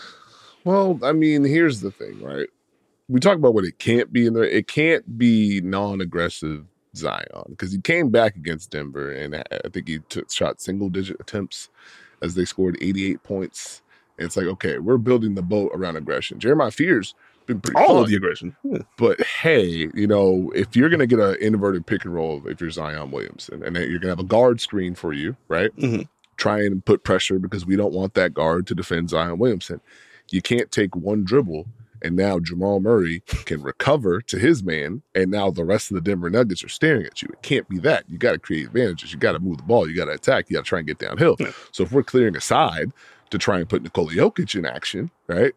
Well, I mean, here's the thing, right? We talk about what it can't be in there. It can't be non-aggressive Zion because he came back against Denver and I think he took shot single-digit attempts as they scored eighty-eight points. And it's like, okay, we're building the boat around aggression. Jeremiah Fears been pretty all fun, of the aggression, yeah. But hey, you know, if you're going to get an inverted pick and roll, if you're Zion Williamson, and you're going to have a guard screen for you, right? Mm-hmm. Try and put pressure because we don't want that guard to defend Zion Williamson. You can't take one dribble and now Jamal Murray can recover to his man, and now the rest of the Denver Nuggets are staring at you. It can't be that. You got to create advantages. You got to move the ball. You got to attack. You got to try and get downhill. Yeah. So if we're clearing a side to try and put Nikola Jokic in action, right?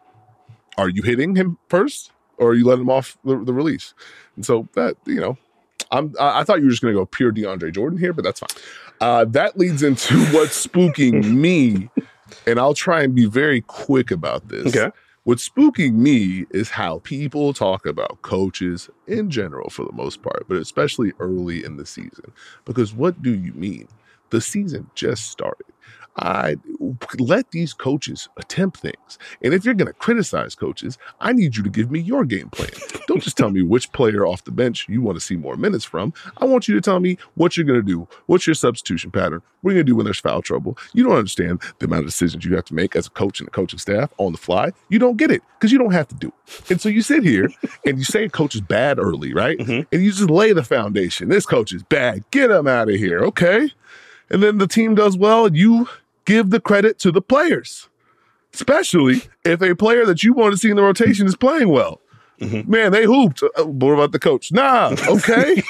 Are you hitting him first, or are you letting him off the, the release? And so that, you know, I'm, I, I thought you were just going to go pure DeAndre Jordan here, but that's fine. Uh, that leads into what's spooking me, and I'll try and be very quick about this. Okay. What's spooking me is how people talk about coaches in general for the most part, but especially early in the season. Because what do you mean? The season just started. I let these coaches attempt things. And if you're going to criticize coaches, I need you to give me your game plan. Don't just tell me which player off the bench you want to see more minutes from. I want you to tell me what you're going to do. What's your substitution pattern? What are you going to do when there's foul trouble? You don't understand the amount of decisions you have to make as a coach and a coaching staff on the fly. You don't get it because you don't have to do it. And so you sit here and you say a coach is bad early, right? Mm-hmm. And you just lay the foundation. This coach is bad. Get him out of here. Okay. And then the team does well and you give the credit to the players, especially if a player that you want to see in the rotation is playing well. Mm-hmm. Man, they hooped. Uh, what about the coach? Nah, okay.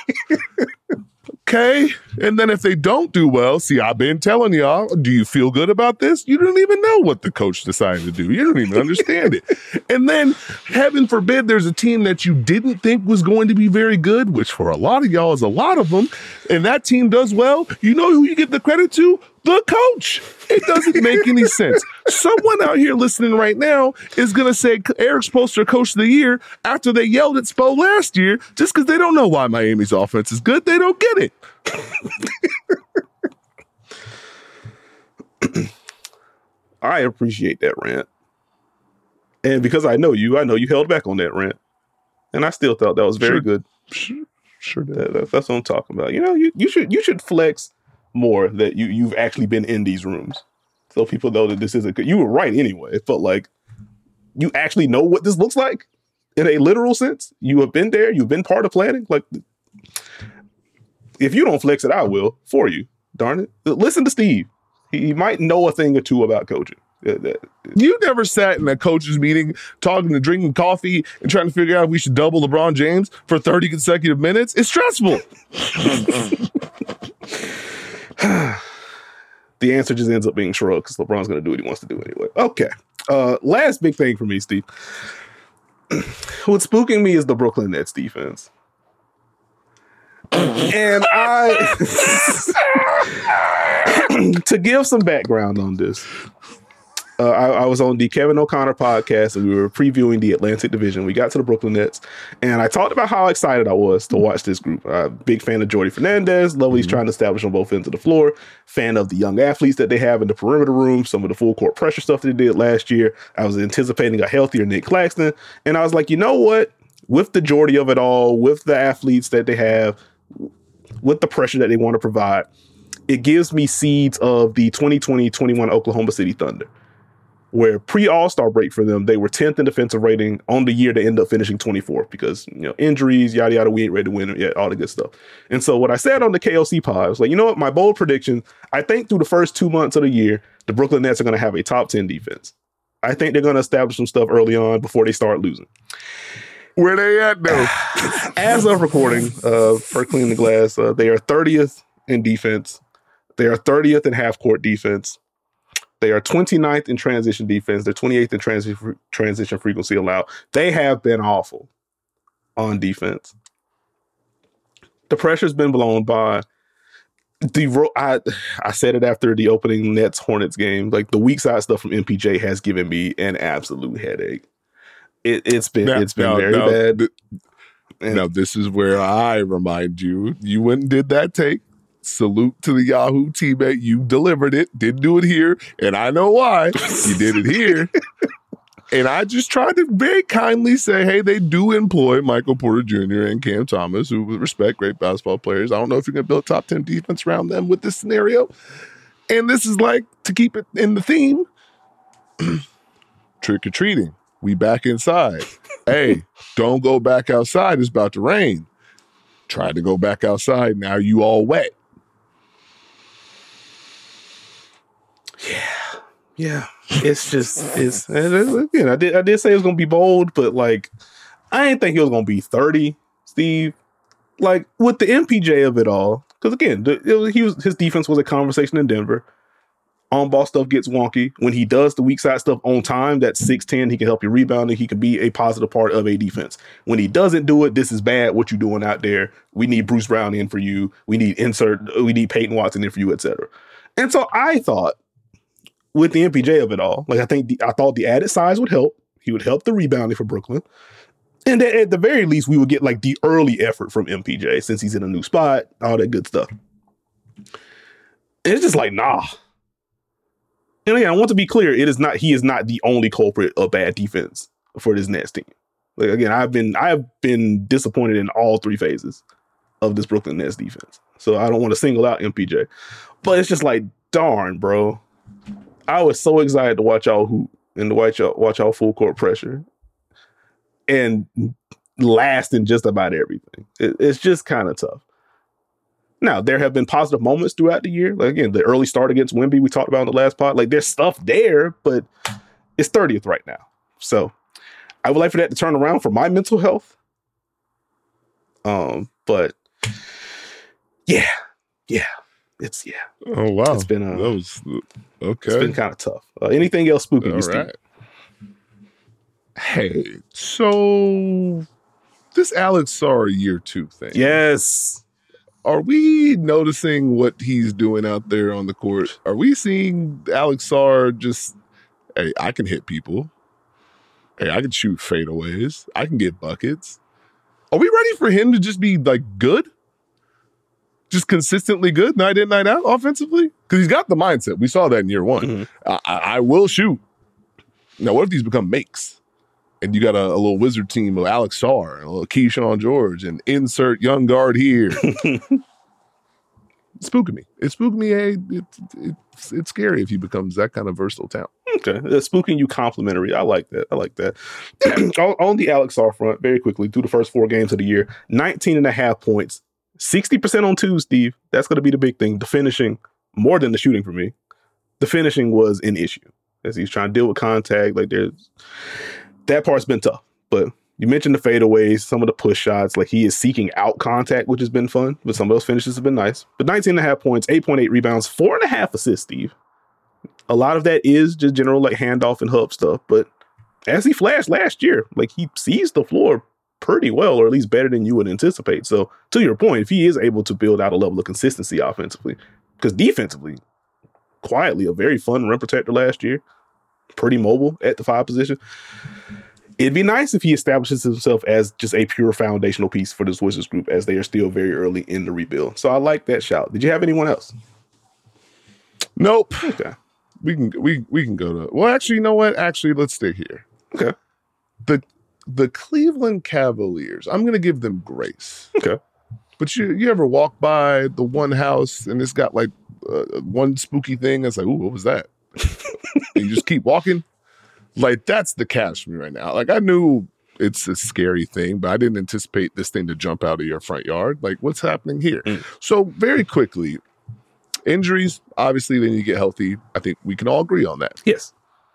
Okay. And then if they don't do well, see, I've been telling y'all, do you feel good about this? You don't even know what the coach decided to do. You don't even understand it. And then, heaven forbid, there's a team that you didn't think was going to be very good, which for a lot of y'all is a lot of them, and that team does well. You know who you give the credit to? The coach. It doesn't make any sense. Someone out here listening right now is going to say Eric Spoelstra Coach of the Year after they yelled at Spo last year just because they don't know why Miami's offense is good. They don't get it. I appreciate that rant. And because I know you, I know you held back on that rant. And I still thought that was very sure. good. Sure, sure did. That, that, that's what I'm talking about. You know, you, you should you should flex more that you, you've actually been in these rooms. So people know that this isn't good. You were right anyway. It felt like you actually know what this looks like in a literal sense. You have been there. You've been part of planning. Like, if you don't flex it, I will for you. Darn it. Listen to Steve. He, he might know a thing or two about coaching. You never sat in a coach's meeting talking and drinking coffee and trying to figure out if we should double LeBron James for thirty consecutive minutes? It's stressful. The answer just ends up being shrug because LeBron's going to do what he wants to do anyway. Okay. Uh, last big thing for me, Steve. What's spooking me is the Brooklyn Nets defense. And I, to give some background on this, uh, I, I was on the Kevin O'Connor podcast and we were previewing the Atlantic Division. We got to the Brooklyn Nets and I talked about how excited I was to watch this group. Uh, big fan of Jordy Fernandez, love what he's trying to establish on both ends of the floor, fan of the young athletes that they have in the perimeter room, some of the full court pressure stuff that they did last year. I was anticipating a healthier Nick Claxton. And I was like, you know what? With the Jordy of it all, with the athletes that they have, with the pressure that they want to provide, it gives me seeds of the twenty twenty twenty-one Oklahoma City Thunder, where pre-All-Star break for them, they were tenth in defensive rating on the year. They end up finishing twenty-fourth because, you know, injuries, yada, yada, we ain't ready to win yet, all the good stuff. And so what I said on the K O C pod, I was like, you know what, my bold prediction, I think through the first two months of the year, the Brooklyn Nets are going to have a top ten defense. I think they're going to establish some stuff early on before they start losing. Where they at though? As of recording, uh, per Clean the Glass, uh, they are thirtieth in defense. They are thirtieth in half-court defense. They are twenty-ninth in transition defense. They're twenty-eighth in transition transition frequency allowed. They have been awful on defense. The pressure's been blown by the. I I said it after the opening Nets Hornets game. Like the weak side stuff from M P J has given me an absolute headache. It, it's been now, it's been now, very now, bad. Th- and, now this is where I remind you, you went and did that take. Salute to the Yahoo teammate. You delivered it. Didn't do it here. And I know why. You did it here. And I just tried to very kindly say, hey, they do employ Michael Porter Junior and Cam Thomas, who with respect, great basketball players. I don't know if you're going to build top ten defense around them with this scenario. And this is like, to keep it in the theme, trick-or-treating. We back inside. Hey, don't go back outside. It's about to rain. Tried to go back outside. Now you all wet. Yeah, yeah. It's just it's, it's you know I did I did say it was gonna be bold, but like I didn't think he was gonna be thirty, Steve. Like with the M P J of it all, because again, the, it was, he was his defense was a conversation in Denver. On ball stuff gets wonky when he does the weak side stuff on time. That's six ten. He can help you rebounding. He can be a positive part of a defense. When he doesn't do it, this is bad. What you doing out there? We need Bruce Brown in for you. We need insert. We need Peyton Watson in for you, et cetera. And so I thought. With the M P J of it all, like I think the, I thought the added size would help. He would help the rebounding for Brooklyn, and at, at the very least, we would get like the early effort from M P J since he's in a new spot, all that good stuff. And it's just like nah. And again, I want to be clear: it is not. He is not the only culprit of bad defense for this Nets team. Like again, I've been I've been disappointed in all three phases of this Brooklyn Nets defense. So I don't want to single out M P J, but it's just like darn, bro. I was so excited to watch y'all hoop and to watch y'all, watch y'all full court pressure and last in just about everything. It, it's just kind of tough. Now, there have been positive moments throughout the year. Like, again, the early start against Wemby we talked about in the last pod. Like, there's stuff there, but it's thirtieth right now. So I would like for that to turn around for my mental health. Um, But, yeah, yeah. It's yeah. Oh wow! It's been uh, that was okay. It's been kind of tough. Uh, anything else spooky? All right. Hey, so this Alex Sarr year two thing. Yes. Are we noticing what he's doing out there on the court? Are we seeing Alex Sarr just? Hey, I can hit people. Hey, I can shoot fadeaways. I can get buckets. Are we ready for him to just be like good? Just consistently good night in, night out offensively? Because he's got the mindset. We saw that in year one. Mm-hmm. I, I, I will shoot. Now, what if these become makes? And you got a, a little wizard team of Alex Sarr, and a little Keyshawn George, and insert young guard here. It's spooking me. It's spooking me. Hey, it, it, it's, it's scary if he becomes that kind of versatile talent. Okay. It's spooking you complimentary. I like that. I like that. on, on the Alex Sarr front, very quickly, through the first four games of the year, nineteen and a half points. sixty percent on twos, Steve. That's going to be the big thing. The finishing, more than the shooting for me. The finishing was an issue as he's trying to deal with contact. Like there's that part's been tough. But you mentioned the fadeaways, some of the push shots. Like he is seeking out contact, which has been fun. But some of those finishes have been nice. But nineteen and a half points, eight point eight rebounds, four and a half assists, Steve. A lot of that is just general like handoff and hub stuff. But as he flashed last year, like he sees the floor pretty well, or at least better than you would anticipate. So to your point, if he is able to build out a level of consistency offensively, because defensively, quietly a very fun rim protector last year, pretty mobile at the five position. It'd be nice if he establishes himself as just a pure foundational piece for this Wizards group as they are still very early in the rebuild. So I like that shout. Did you have anyone else? Nope. Okay. We can we we can go to well actually you know what? Actually, let's stay here. Okay. The the Cleveland Cavaliers, I'm gonna give them grace. Okay. But you you ever walk by the one house and it's got like uh, one spooky thing that's like, ooh, what was that? And you just keep walking. Like that's the Cavs for me right now. Like I knew it's a scary thing, but I didn't anticipate this thing to jump out of your front yard. Like what's happening here? Mm. So very quickly, injuries, obviously they need to get healthy. I think we can all agree on that. Yes.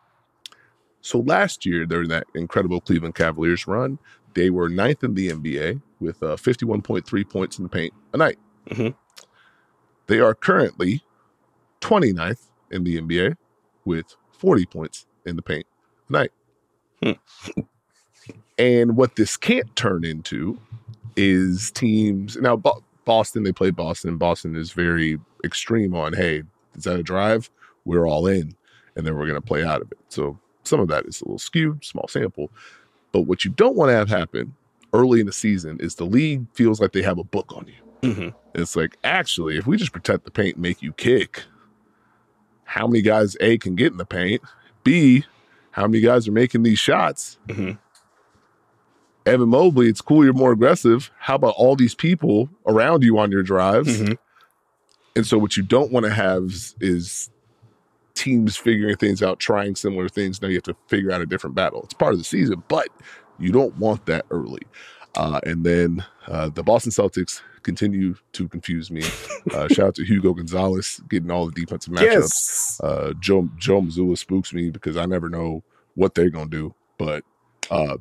So last year, during that incredible Cleveland Cavaliers run, they were ninth in the N B A with uh, fifty-one point three points in the paint a night. Mm-hmm. They are currently twenty-ninth in the N B A with forty points in the paint a night. Hmm. And what this can't turn into is teams. Now, Bo- Boston, they play Boston. Boston is very extreme on, hey, is that a drive? We're all in, and then we're going to play out of it. So some of that is a little skewed, small sample. But what you don't want to have happen early in the season is the league feels like they have a book on you. Mm-hmm. It's like, actually, if we just protect the paint and make you kick, how many guys, A, can get in the paint? B, how many guys are making these shots? Mm-hmm. Evan Mobley, it's cool you're more aggressive. How about all these people around you on your drives? Mm-hmm. And so what you don't want to have is, is teams figuring things out, trying similar things. Now you have to figure out a different battle. It's part of the season, but you don't want that early. Uh, and then uh, the Boston Celtics continue to confuse me. Uh, shout out to Hugo Gonzalez getting all the defensive matchups. Yes. Uh, Joe Joe Mazzulla spooks me because I never know what they're gonna do. But uh,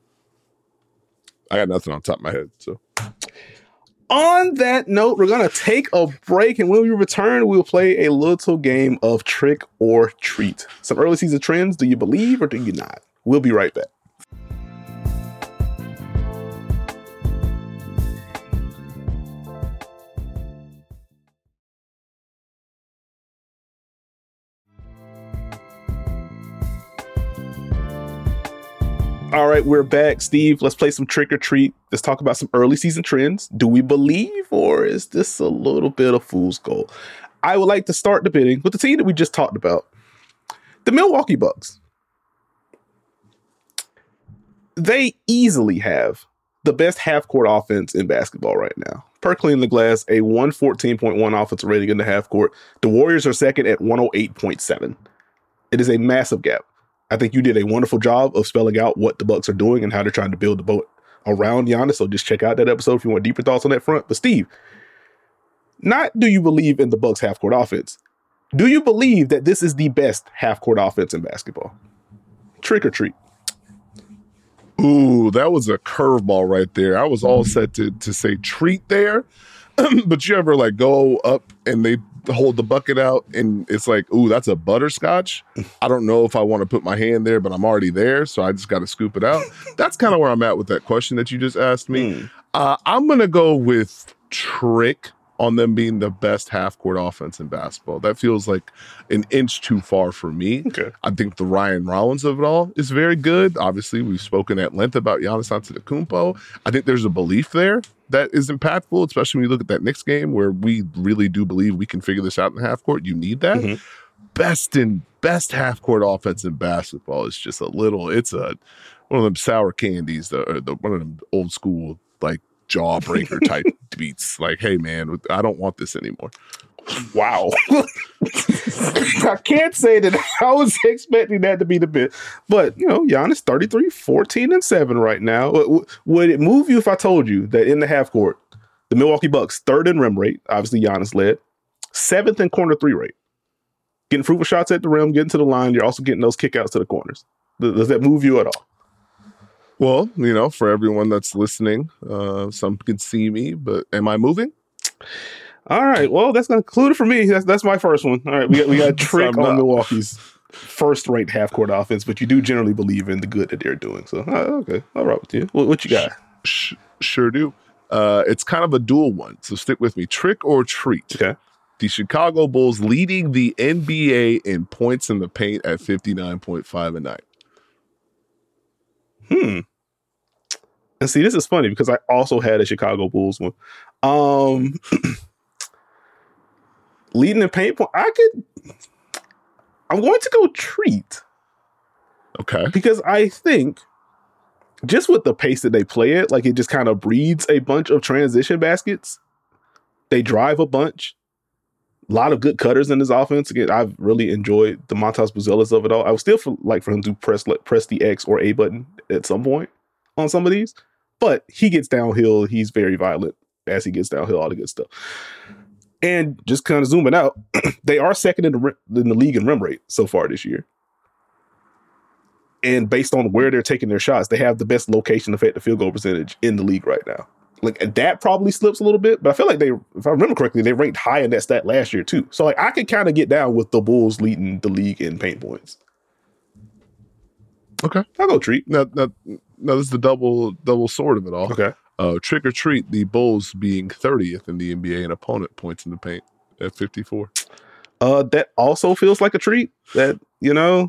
I got nothing on top of my head. So on that note, we're gonna take a break, and when we return, we'll play a little game of trick or treat. Some early season trends. Do you believe or do you not? We'll be right back. All right, we're back. Steve, let's play some trick or treat. Let's talk about some early season trends. Do we believe, or is this a little bit of fool's gold? I would like to start the bidding with the team that we just talked about, the Milwaukee Bucks. They easily have the best half-court offense in basketball right now. Per Clean the Glass, a one fourteen point one offensive rating in the half court. The Warriors are second at one oh eight point seven. It is a massive gap. I think you did a wonderful job of spelling out what the Bucks are doing and how they're trying to build the boat around Giannis. So just check out that episode if you want deeper thoughts on that front. But Steve, not do you believe in the Bucks half-court offense? Do you believe that this is the best half-court offense in basketball? Trick or treat? Ooh, that was a curveball right there. I was all set to to say treat there, but you ever like go up and they hold the bucket out and it's like, ooh, that's a butterscotch. I don't know if I want to put my hand there, but I'm already there, so I just got to scoop it out. That's kind of where I'm at with that question that you just asked me. Mm. Uh, I'm gonna go with trick on them being the best half-court offense in basketball. That feels like an inch too far for me. Okay. I think the Ryan Rollins of it all is very good. Obviously, we've spoken at length about Giannis Antetokounmpo. I think there's a belief there that is impactful, especially when you look at that Knicks game where we really do believe we can figure this out in the half-court. You need that. Mm-hmm. Best in best half-court offense in basketball is just a little, it's a one of them sour candies, the, the one of them old school, like, jawbreaker type beats. Like, hey man, I don't want this anymore. Wow. I can't say that I was expecting that to be the bit, but you know, Giannis thirty-three, fourteen, and seven right now. Would it move you if I told you that in the half court, the Milwaukee Bucks third in rim rate, obviously Giannis led, seventh in corner three rate, getting fruitful shots at the rim, getting to the line. You're also getting those kickouts to the corners. Does that move you at all? Well, you know, for everyone that's listening, uh, some can see me, but am I moving? All right. Well, that's going to conclude it for me. That's that's my first one. All right. We got, we got a trick on Milwaukee's first-rate half-court offense, but you do generally believe in the good that they're doing. So, uh, okay. All right with you. What, what you got? Sh- sure do. Uh, it's kind of a dual one, so stick with me. Trick or treat. Okay. The Chicago Bulls leading the N B A in points in the paint at fifty-nine point five a night. Hmm. And see, this is funny because I also had a Chicago Bulls one. Um, leading the paint point. I could. I'm going to go treat. Okay. Because I think just with the pace that they play it, like it just kind of breeds a bunch of transition baskets. They drive a bunch. A lot of good cutters in this offense. Again, I've really enjoyed the Montas Buzelis of it all. I would still feel like for him to press press the X or A button at some point on some of these. But he gets downhill. He's very violent as he gets downhill, all the good stuff. And just kind of zooming out, they are second in the, in the league in rim rate so far this year. And based on where they're taking their shots, they have the best location effective field goal percentage in the league right now. Like that probably slips a little bit, but I feel like they, if I remember correctly, they ranked high in that stat last year too. So like I could kind of get down with the Bulls leading the league in paint points. Okay, I'll go treat. Now, now, now this is the double double sword of it all. Okay. Uh, trick or treat, the Bulls being thirtieth in the N B A in opponent points in the paint at fifty-four. Uh, that also feels like a treat. That, you know,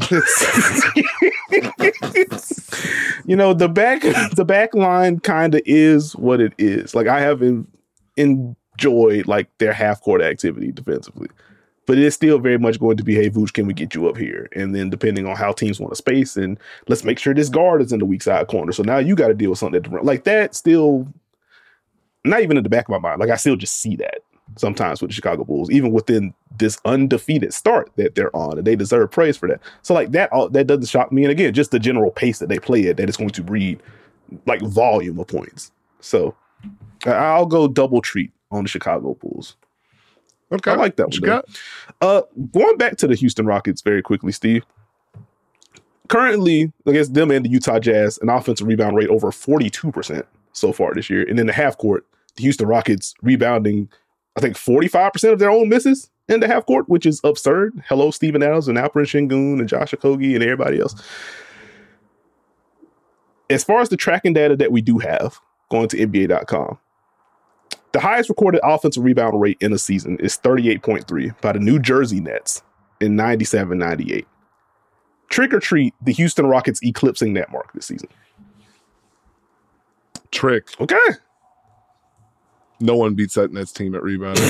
you know, the back the back line kind of is what it is. Like I have in, enjoyed like their half court activity defensively, but it is still very much going to be, hey, Vooch, can we get you up here? And then depending on how teams want to space, and let's make sure this guard is in the weak side corner. So now you got to deal with something that, like that. Still, not even in the back of my mind. Like I still just see that sometimes with the Chicago Bulls, even within this undefeated start that they're on, and they deserve praise for that. So like that, all, that doesn't shock me. And again, just the general pace that they play at, that it's going to breed like volume of points. So I'll go double treat on the Chicago Bulls. Okay, I like that what one. You got? Uh, going back to the Houston Rockets very quickly, Steve. Currently, against them and the Utah Jazz, an offensive rebound rate over forty-two percent so far this year. And in the half court, the Houston Rockets rebounding, I think, forty-five percent of their own misses in the half court, which is absurd. Hello, Steven Adams and Alperen Sengun and Josh Okogie and everybody else. As far as the tracking data that we do have, going to N B A dot com, the highest recorded offensive rebound rate in a season is thirty-eight point three by the New Jersey Nets in ninety-seven ninety-eight. Trick or treat, the Houston Rockets eclipsing that mark this season. Trick. Okay. No one beats that Nets team at rebounding.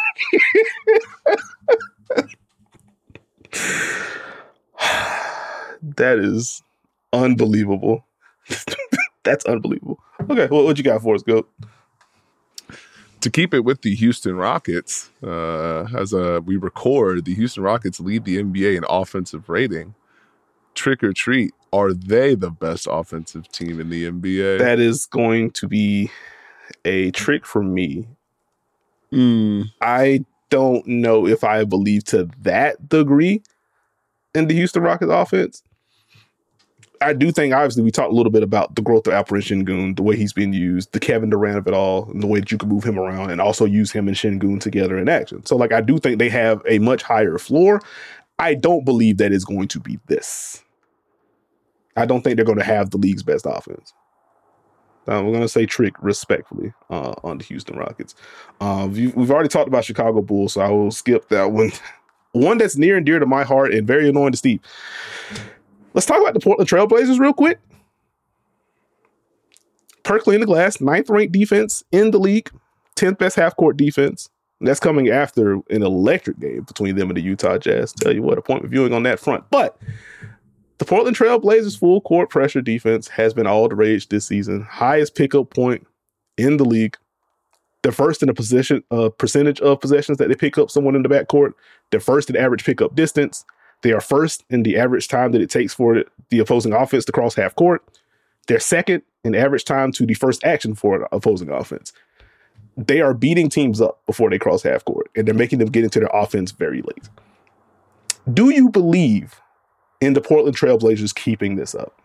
That is unbelievable. That's unbelievable. Okay, what what you got for us, Goat? To keep it with the Houston Rockets, uh, as a, we record, the Houston Rockets lead the N B A in offensive rating. Trick or treat, are they the best offensive team in the N B A? That is going to be a trick for me. Mm. I don't know if I believe to that degree in the Houston Rockets offense. I do think, obviously, we talked a little bit about the growth of Alperen Sengun, the way he's been used, the Kevin Durant of it all, and the way that you can move him around and also use him and Sengun together in action. So, like, I do think they have a much higher floor. I don't believe that it's going to be this. I don't think they're going to have the league's best offense. Uh, we're going to say trick respectfully uh, on the Houston Rockets. Uh, we've, we've already talked about Chicago Bulls, so I will skip that one. One that's near and dear to my heart and very annoying to Steve. Let's talk about the Portland Trail Blazers real quick. Perkley in the glass, ninth ranked defense in the league, tenth best half court defense. And that's coming after an electric game between them and the Utah Jazz. Tell you what, a point of viewing on that front. But the Portland Trail Blazers full court pressure defense has been all the rage this season. Highest pickup point in the league. They're first in the position, uh, percentage of possessions that they pick up someone in the backcourt. They're first in average pickup distance. They are first in the average time that it takes for the opposing offense to cross half court. They're second in average time to the first action for an opposing offense. They are beating teams up before they cross half court, and they're making them get into their offense very late. Do you believe in the Portland Trail Blazers keeping this up?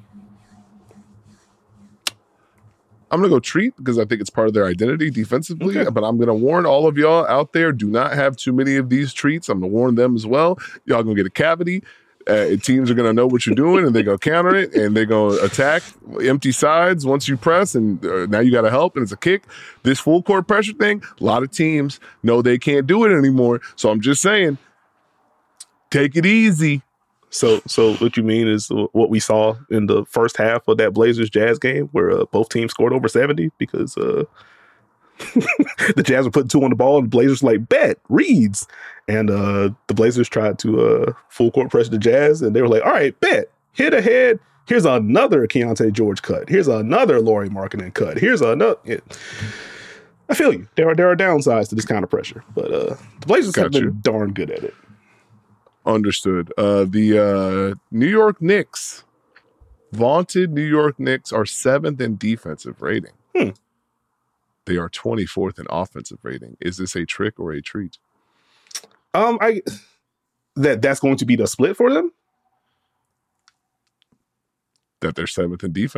I'm going to go treat because I think it's part of their identity defensively, okay. But I'm going to warn all of y'all out there, do not have too many of these treats. I'm going to warn them as well. Y'all going to get a cavity. Uh, teams are going to know what you're doing, and they're going to counter it, and they're going to attack empty sides once you press, and uh, now you got to help, and it's a kick. This full court pressure thing, a lot of teams know they can't do it anymore. So I'm just saying, take it easy. So, so what you mean is what we saw in the first half of that Blazers Jazz game, where uh, both teams scored over seventy because uh, the Jazz were putting two on the ball, and the Blazers were like, bet, reads. And uh, the Blazers tried to uh, full court pressure the Jazz, and they were like, all right, bet, hit ahead. Here's another Keontae George cut. Here's another Lauri Markkanen cut. Here's another. Yeah. I feel you. There are there are downsides to this kind of pressure, but uh, the Blazers Got have been you. darn good at it. Understood. Uh, the uh, New York Knicks, vaunted New York Knicks, are seventh in defensive rating. Hmm. They are twenty-fourth in offensive rating. Is this a trick or a treat? Um, I that that's going to be the split for them. That they're seventh in defense.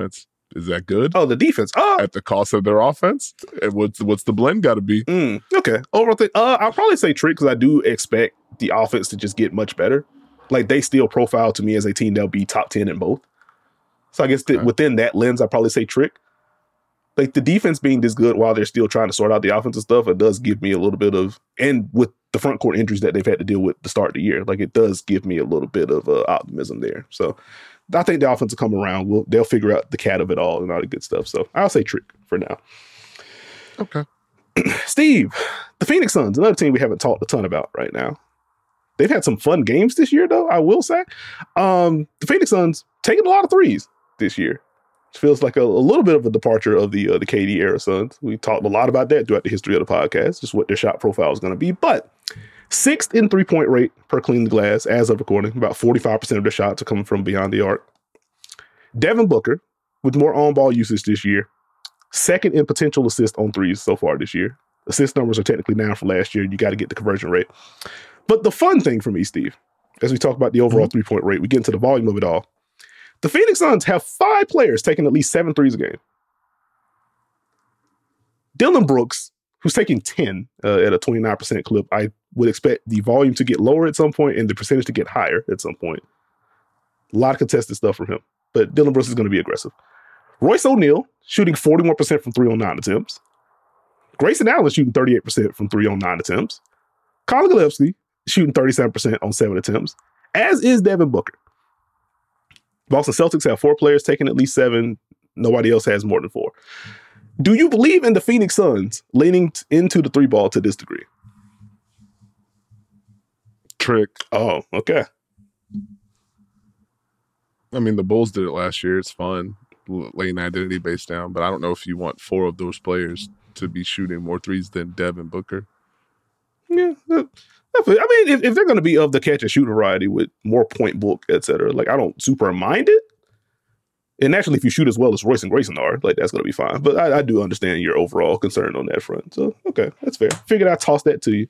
Is that good? Oh, the defense. Oh, At the cost of their offense? And what's what's the blend got to be? mm, okay. Overall thing, uh, I'll probably say Trick because I do expect the offense to just get much better. Like they still profile to me as a team that'll be top ten in both. So I guess that Okay. within that lens, I probably say Trick. Like the defense being this good while they're still trying to sort out the offensive stuff, it does give me a little bit of, and with the front court injuries that they've had to deal with to start the year, like it does give me a little bit of uh, optimism there. So I think the offense will come around. We'll, they'll figure out the cat of it all and all the good stuff. So I'll say Trick for now. Okay. Steve, the Phoenix Suns, another team we haven't talked a ton about right now. They've had some fun games this year, though, I will say. Um, the Phoenix Suns taking a lot of threes this year. It feels like a, a little bit of a departure of the uh, the K D era Suns. We talked a lot about that throughout the history of the podcast, just what their shot profile is going to be. But sixth in three-point rate per clean glass as of recording. About forty-five percent of their shots are coming from beyond the arc. Devin Booker, with more on-ball usage this year. Second in potential assist on threes so far this year. Assist numbers are technically down from last year. You got to get the conversion rate. But the fun thing for me, Steve, as we talk about the overall mm-hmm. three-point rate, we get into the volume of it all. The Phoenix Suns have five players taking at least seven threes a game. Dillon Brooks, who's taking ten uh, at a twenty-nine percent clip, I would expect the volume to get lower at some point and the percentage to get higher at some point. A lot of contested stuff from him, but Dillon Brooks is going to be aggressive. Royce O'Neal, shooting forty-one percent from three on nine attempts. Grayson Allen shooting thirty-eight percent from three on nine attempts. Colin Gillespie shooting thirty-seven percent on seven attempts, as is Devin Booker. Boston Celtics have four players taking at least seven. Nobody else has more than four. Do you believe in the Phoenix Suns leaning t- into the three ball to this degree? Trick. Oh, okay. I mean, the Bulls did it last year. It's fun, laying identity base down. But I don't know if you want four of those players to be shooting more threes than Devin Booker. Yeah. I mean, if, if they're going to be of the catch and shoot variety with more point book, et cetera, like I don't super mind it. And naturally, if you shoot as well as Royce and Grayson are, like that's going to be fine. But I, I do understand your overall concern on that front. So, okay, that's fair. Figured I'd toss that to you.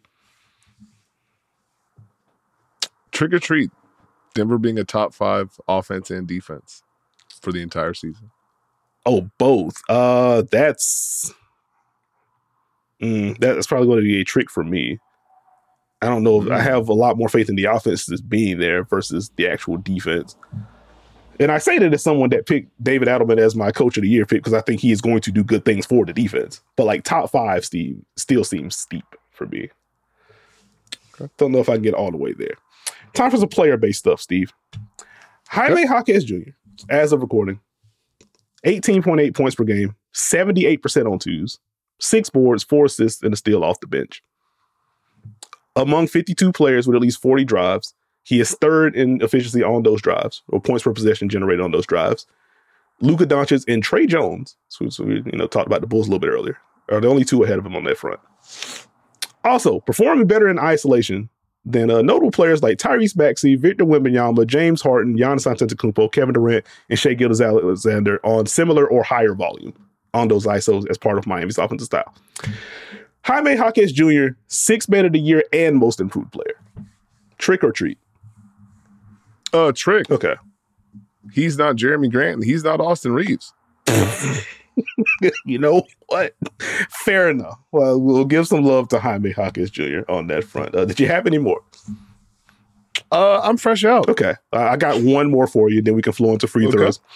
Trick or treat. Denver being a top five offense and defense for the entire season. Oh, both. Uh, that's mm, that's probably going to be a trick for me. I don't know. If, I have a lot more faith in the offense just being there versus the actual defense. And I say that as someone that picked David Adelman as my coach of the year pick because I think he is going to do good things for the defense. But like top five, Steve, still seems steep for me. Okay. Don't know if I can get all the way there. Time for some player-based stuff, Steve. Jaime yep. Jaquez Junior, as of recording, eighteen point eight points per game, seventy-eight percent on twos, six boards, four assists, and a steal off the bench. Among fifty-two players with at least forty drives, he is third in efficiency on those drives, or points per possession generated on those drives. Luka Doncic and Trey Jones, so, so we you know talked about the Bulls a little bit earlier, are the only two ahead of him on that front. Also, performing better in isolation than uh, notable players like Tyrese Maxey, Victor Wembanyama, James Harden, Giannis Antetokounmpo, Kevin Durant, and Shai Gilgeous-Alexander on similar or higher volume on those I S Os as part of Miami's offensive style. Jaime Jaquez Junior, sixth man of the year and most improved player. Trick or treat? Uh, trick. Okay. He's not Jeremy Grant, and he's not Austin Reeves. You know what? Fair enough. Well, we'll give some love to Jaime Jaquez Junior on that front. Uh, did you have any more? Uh, I'm fresh out. Okay. Uh, I got one more for you, then we can flow into free okay. throws.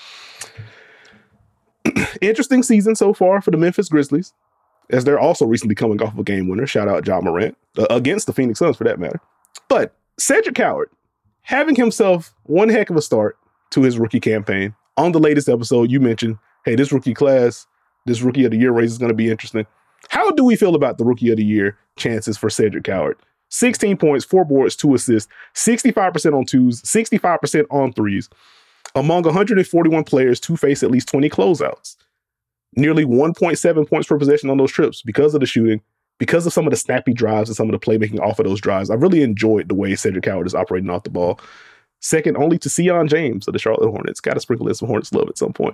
Interesting season so far for the Memphis Grizzlies, as they're also recently coming off of a game winner. Shout out Ja Morant, uh, against the Phoenix Suns for that matter. But Cedric Howard, having himself one heck of a start to his rookie campaign. On the latest episode, you mentioned, hey, this rookie class, this rookie of the year race is going to be interesting. How do we feel about the rookie of the year chances for Cedric Howard? sixteen points, four boards, two assists, sixty-five percent on twos, sixty-five percent on threes. Among one hundred forty-one players to face at least twenty closeouts. Nearly one point seven points per possession on those trips because of the shooting, because of some of the snappy drives and some of the playmaking off of those drives. I really enjoyed the way Cedric Howard is operating off the ball. Second only to Sion James of the Charlotte Hornets. Got to sprinkle in some Hornets love at some point.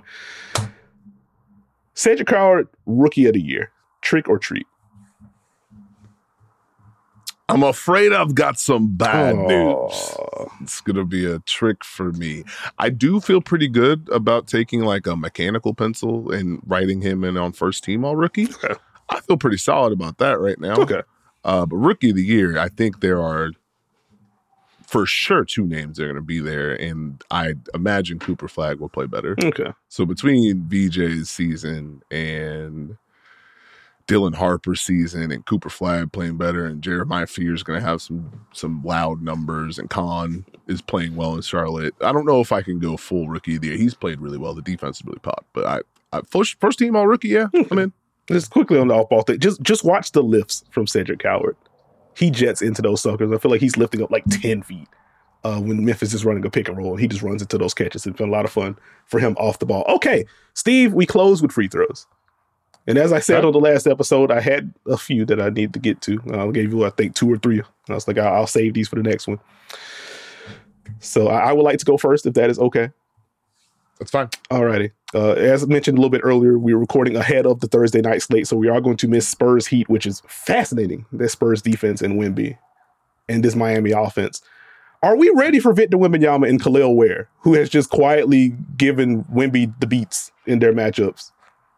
Cedric Howard, rookie of the year. Trick or treat? I'm afraid I've got some bad Oh. news. It's going to be a trick for me. I do feel pretty good about taking like a mechanical pencil and writing him in on first team all rookie. Okay. I feel pretty solid about that right now. Okay. Uh, but rookie of the year, I think there are for sure two names that are going to be there. And I imagine Cooper Flagg will play better. Okay. So between V J's season and Dylan Harper's season and Cooper Flagg playing better and Jeremiah Fear is going to have some some loud numbers and Khan is playing well in Charlotte. I don't know if I can go full rookie of the year. He's played really well. The defense is really popped. But I, I first, first team all rookie, yeah, I'm in. Just quickly on the off-ball thing, just, just watch the lifts from Cedric Coward. He jets into those suckers. I feel like he's lifting up like ten feet uh, when Memphis is running a pick and roll, and he just runs into those catches. It's been a lot of fun for him off the ball. Okay, Steve, we close with free throws. And as I said on the last episode, I had a few that I need to get to. I gave you, I think, two or three. I was like, I'll, I'll save these for the next one. So I, I would like to go first, if that is okay. That's fine. All righty. Uh, as mentioned a little bit earlier, we were recording ahead of the Thursday night slate, so we are going to miss Spurs Heat, which is fascinating. That Spurs defense and Wemby and this Miami offense. Are we ready for Victor Wembanyama and Khalil Ware, who has just quietly given Wemby the beats in their matchups?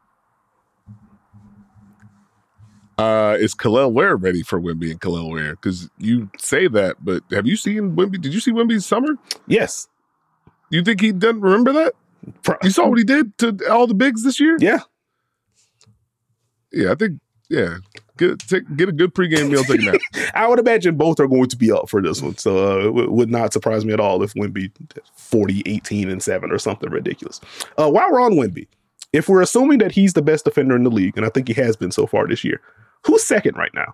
Uh, is Khalil Ware ready for Wemby and Khalil Ware? Because you say that, but have you seen Wemby? Did you see Wemby's summer? Yes. You think he doesn't remember that? You saw what he did to all the bigs this year? Yeah. Yeah, I think, yeah. Get, take, get a good pregame meal, take a nap. I would imagine both are going to be up for this one. So uh, it w- would not surprise me at all if Wemby forty, eighteen, and seven or something ridiculous. Uh, while we're on Wemby, if we're assuming that he's the best defender in the league, and I think he has been so far this year, who's second right now?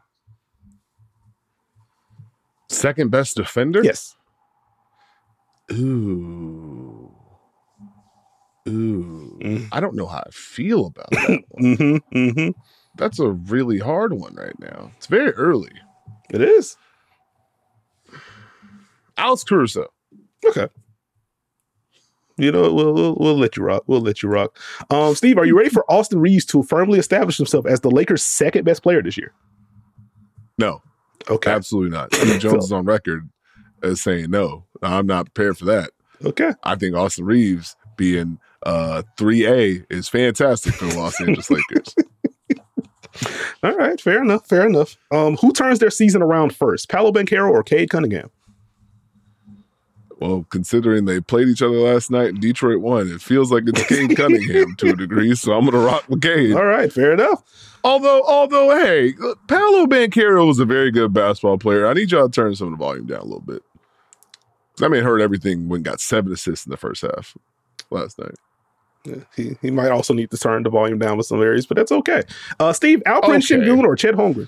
Second best defender? Yes. Ooh. Ooh. Mm. I don't know how I feel about that one. mm-hmm, mm-hmm. That's a really hard one right now. It's very early. It is. Alex Caruso. Okay. You know, we'll, we'll we'll let you rock. We'll let you rock. Um, Steve, are you ready for Austin Reeves to firmly establish himself as the Lakers' second best player this year? No. Okay. Absolutely not. Steve Jones is on record as saying no. I'm not prepared for that. Okay. I think Austin Reeves being uh, three A is fantastic for the Los Angeles Lakers. All right. Fair enough. Fair enough. Um, who turns their season around first, Paolo Banchero or Cade Cunningham? Well, considering they played each other last night and Detroit won, it feels like it's Cade Cunningham to a degree, so I'm going to rock with Cade. All right. Fair enough. Although, although, hey, Paolo Banchero was a very good basketball player. I need y'all to turn some of the volume down a little bit. I mean, heard everything when got seven assists in the first half last night. Yeah, he, he might also need to turn the volume down with some areas, but that's okay. Uh, Steve, Alperen Okay. Şengün or Chet Holmgren?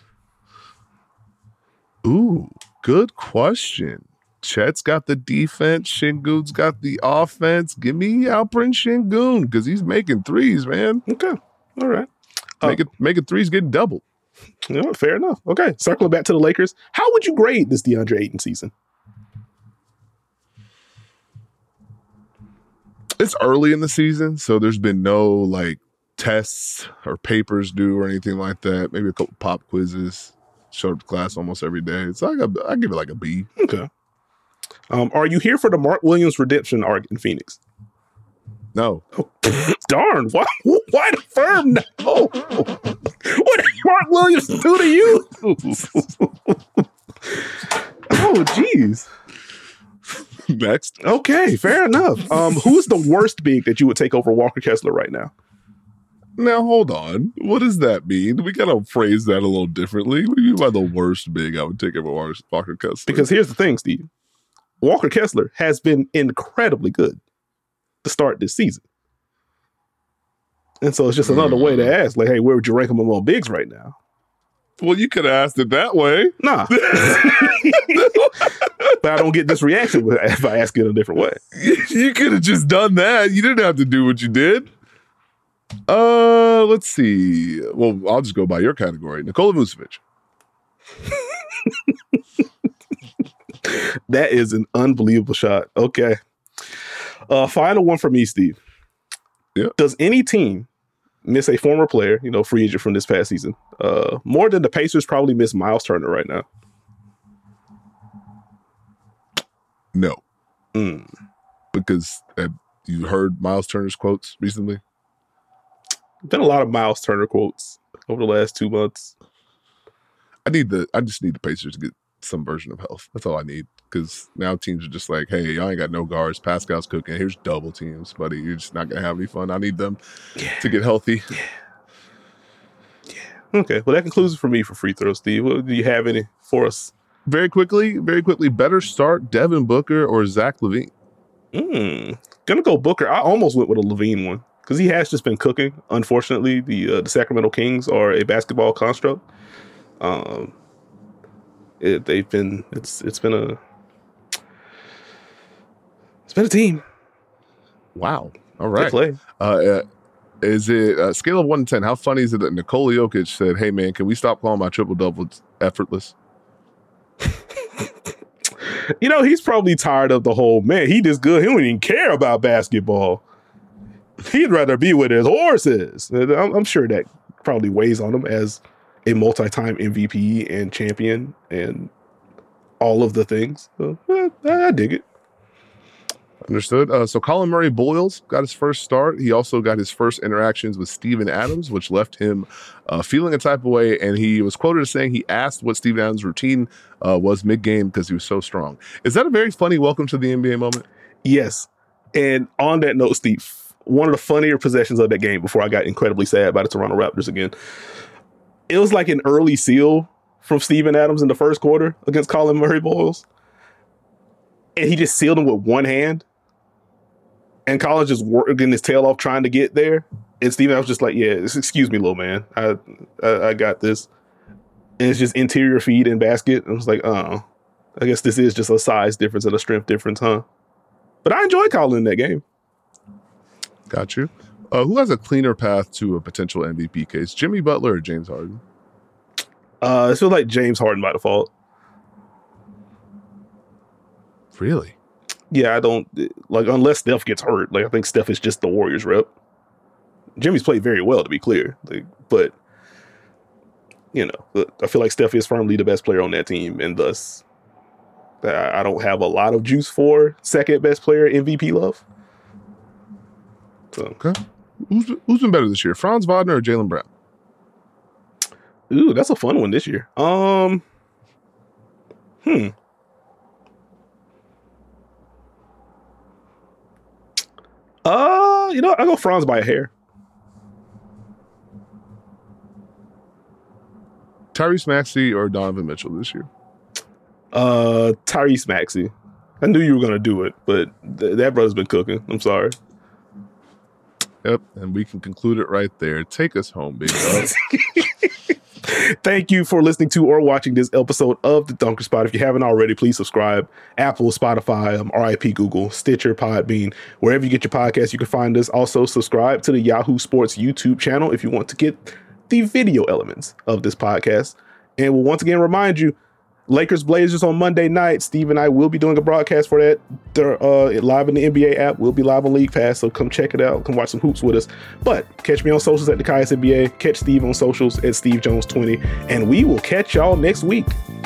Ooh, good question. Chet's got the defense. Şengün's got the offense. Give me Alperen Şengün because he's making threes, man. Okay. All right. Uh, Making, making threes getting doubled. you know, fair enough. Okay. Circling back to the Lakers, how would you grade this DeAndre Ayton season? It's early in the season, so there's been no like tests or papers due or anything like that. Maybe a couple pop quizzes. Showed up to class almost every day. It's like a, I give it like a B. Okay. Um, are you here for the Mark Williams redemption arc in Phoenix? No. Oh, darn. Why, why the firm no? What did Mark Williams do to you? Oh, geez. Next. Okay, fair enough. Um, who's the worst big that you would take over Walker Kessler right now? Now, hold on. What does that mean? We got to phrase that a little differently. What do you mean by the worst big I would take over Walker Kessler? Because here's the thing, Steve. Walker Kessler has been incredibly good to start this season. And so it's just another mm. way to ask, like, hey, where would you rank him among bigs right now? Well, you could have asked it that way. Nah. But I don't get this reaction if I ask it a different way. You could have just done that. You didn't have to do what you did. Uh, let's see. Well, I'll just go by your category. Nikola Vucevic. That is an unbelievable shot. Okay. Uh, final one for me, Steve. Yeah. Does any team miss a former player, you know, free agent from this past season, uh, more than the Pacers probably miss Miles Turner right now? No. Mm. Because have you heard Miles Turner's quotes recently? Been a lot of Miles Turner quotes over the last two months. I need the. I just need the Pacers to get some version of health. That's all I need. Because now teams are just like, hey, y'all ain't got no guards. Pascal's cooking. Here's double teams, buddy. You're just not gonna have any fun. I need them yeah. to get healthy. Yeah. Yeah. Okay. Well, that concludes it for me for free throws, Steve. What, do you have any for us? Very quickly, very quickly. Better start Devin Booker or Zach LaVine? Mm, gonna go Booker. I almost went with a LaVine one because he has just been cooking. Unfortunately, the uh, the Sacramento Kings are a basketball construct. Um, it, they've been it's it's been a it's been a team. Wow. All right. They play. Uh, uh, is it a scale of one to ten? How funny is it that Nikola Jokic said, "Hey man, can we stop calling my triple doubles effortless?" You know, he's probably tired of the whole, man, he just good. He don't even care about basketball. He'd rather be with his horses. I'm, I'm sure that probably weighs on him as a multi-time M V P and champion and all of the things. So, eh, I dig it. Understood. Uh, so Colin Murray Boyles got his first start. He also got his first interactions with Steven Adams, which left him uh, feeling a type of way. And he was quoted as saying he asked what Steven Adams' routine uh, was mid-game because he was so strong. Is that a very funny welcome to the N B A moment? Yes. And on that note, Steve, one of the funnier possessions of that game before I got incredibly sad by the Toronto Raptors again, it was like an early seal from Steven Adams in the first quarter against Colin Murray Boyles. And he just sealed him with one hand. And Colin just working his tail off trying to get there. And Steven was just like, yeah, excuse me, little man. I, I I got this. And it's just interior feed and basket. I was like, oh, I guess this is just a size difference and a strength difference, huh? But I enjoyed Colin in that game. Got you. Uh, who has a cleaner path to a potential M V P case, Jimmy Butler or James Harden? Uh, it feels like James Harden by default. Really? Yeah, I don't like unless Steph gets hurt. Like I think Steph is just the Warriors rep. Jimmy's played very well, to be clear, like, but you know, I feel like Steph is firmly the best player on that team, and thus I don't have a lot of juice for second best player M V P love. So, okay, who's who's been better this year, Franz Wagner or Jaylen Brown? Ooh, that's a fun one this year. Um, hmm. Uh, you know, I go Franz by a hair. Tyrese Maxey or Donovan Mitchell this year? Uh, Tyrese Maxey. I knew you were gonna do it, but th- that brother's been cooking. I'm sorry. Yep, and we can conclude it right there. Take us home, big dog. Thank you for listening to or watching this episode of The Dunker Spot. If you haven't already, please subscribe. Apple, Spotify, um, R I P Google, Stitcher, Podbean, wherever you get your podcasts, you can find us. Also, subscribe to the Yahoo Sports YouTube channel if you want to get the video elements of this podcast. And we'll once again remind you, Lakers Blazers on Monday night. Steve and I will be doing a broadcast for that. They're uh, live in the N B A app. We'll be live on League Pass, so come check it out. Come watch some hoops with us. But catch me on socials at the Caius N B A. Catch Steve on socials at Steve Jones twenty. And we will catch y'all next week.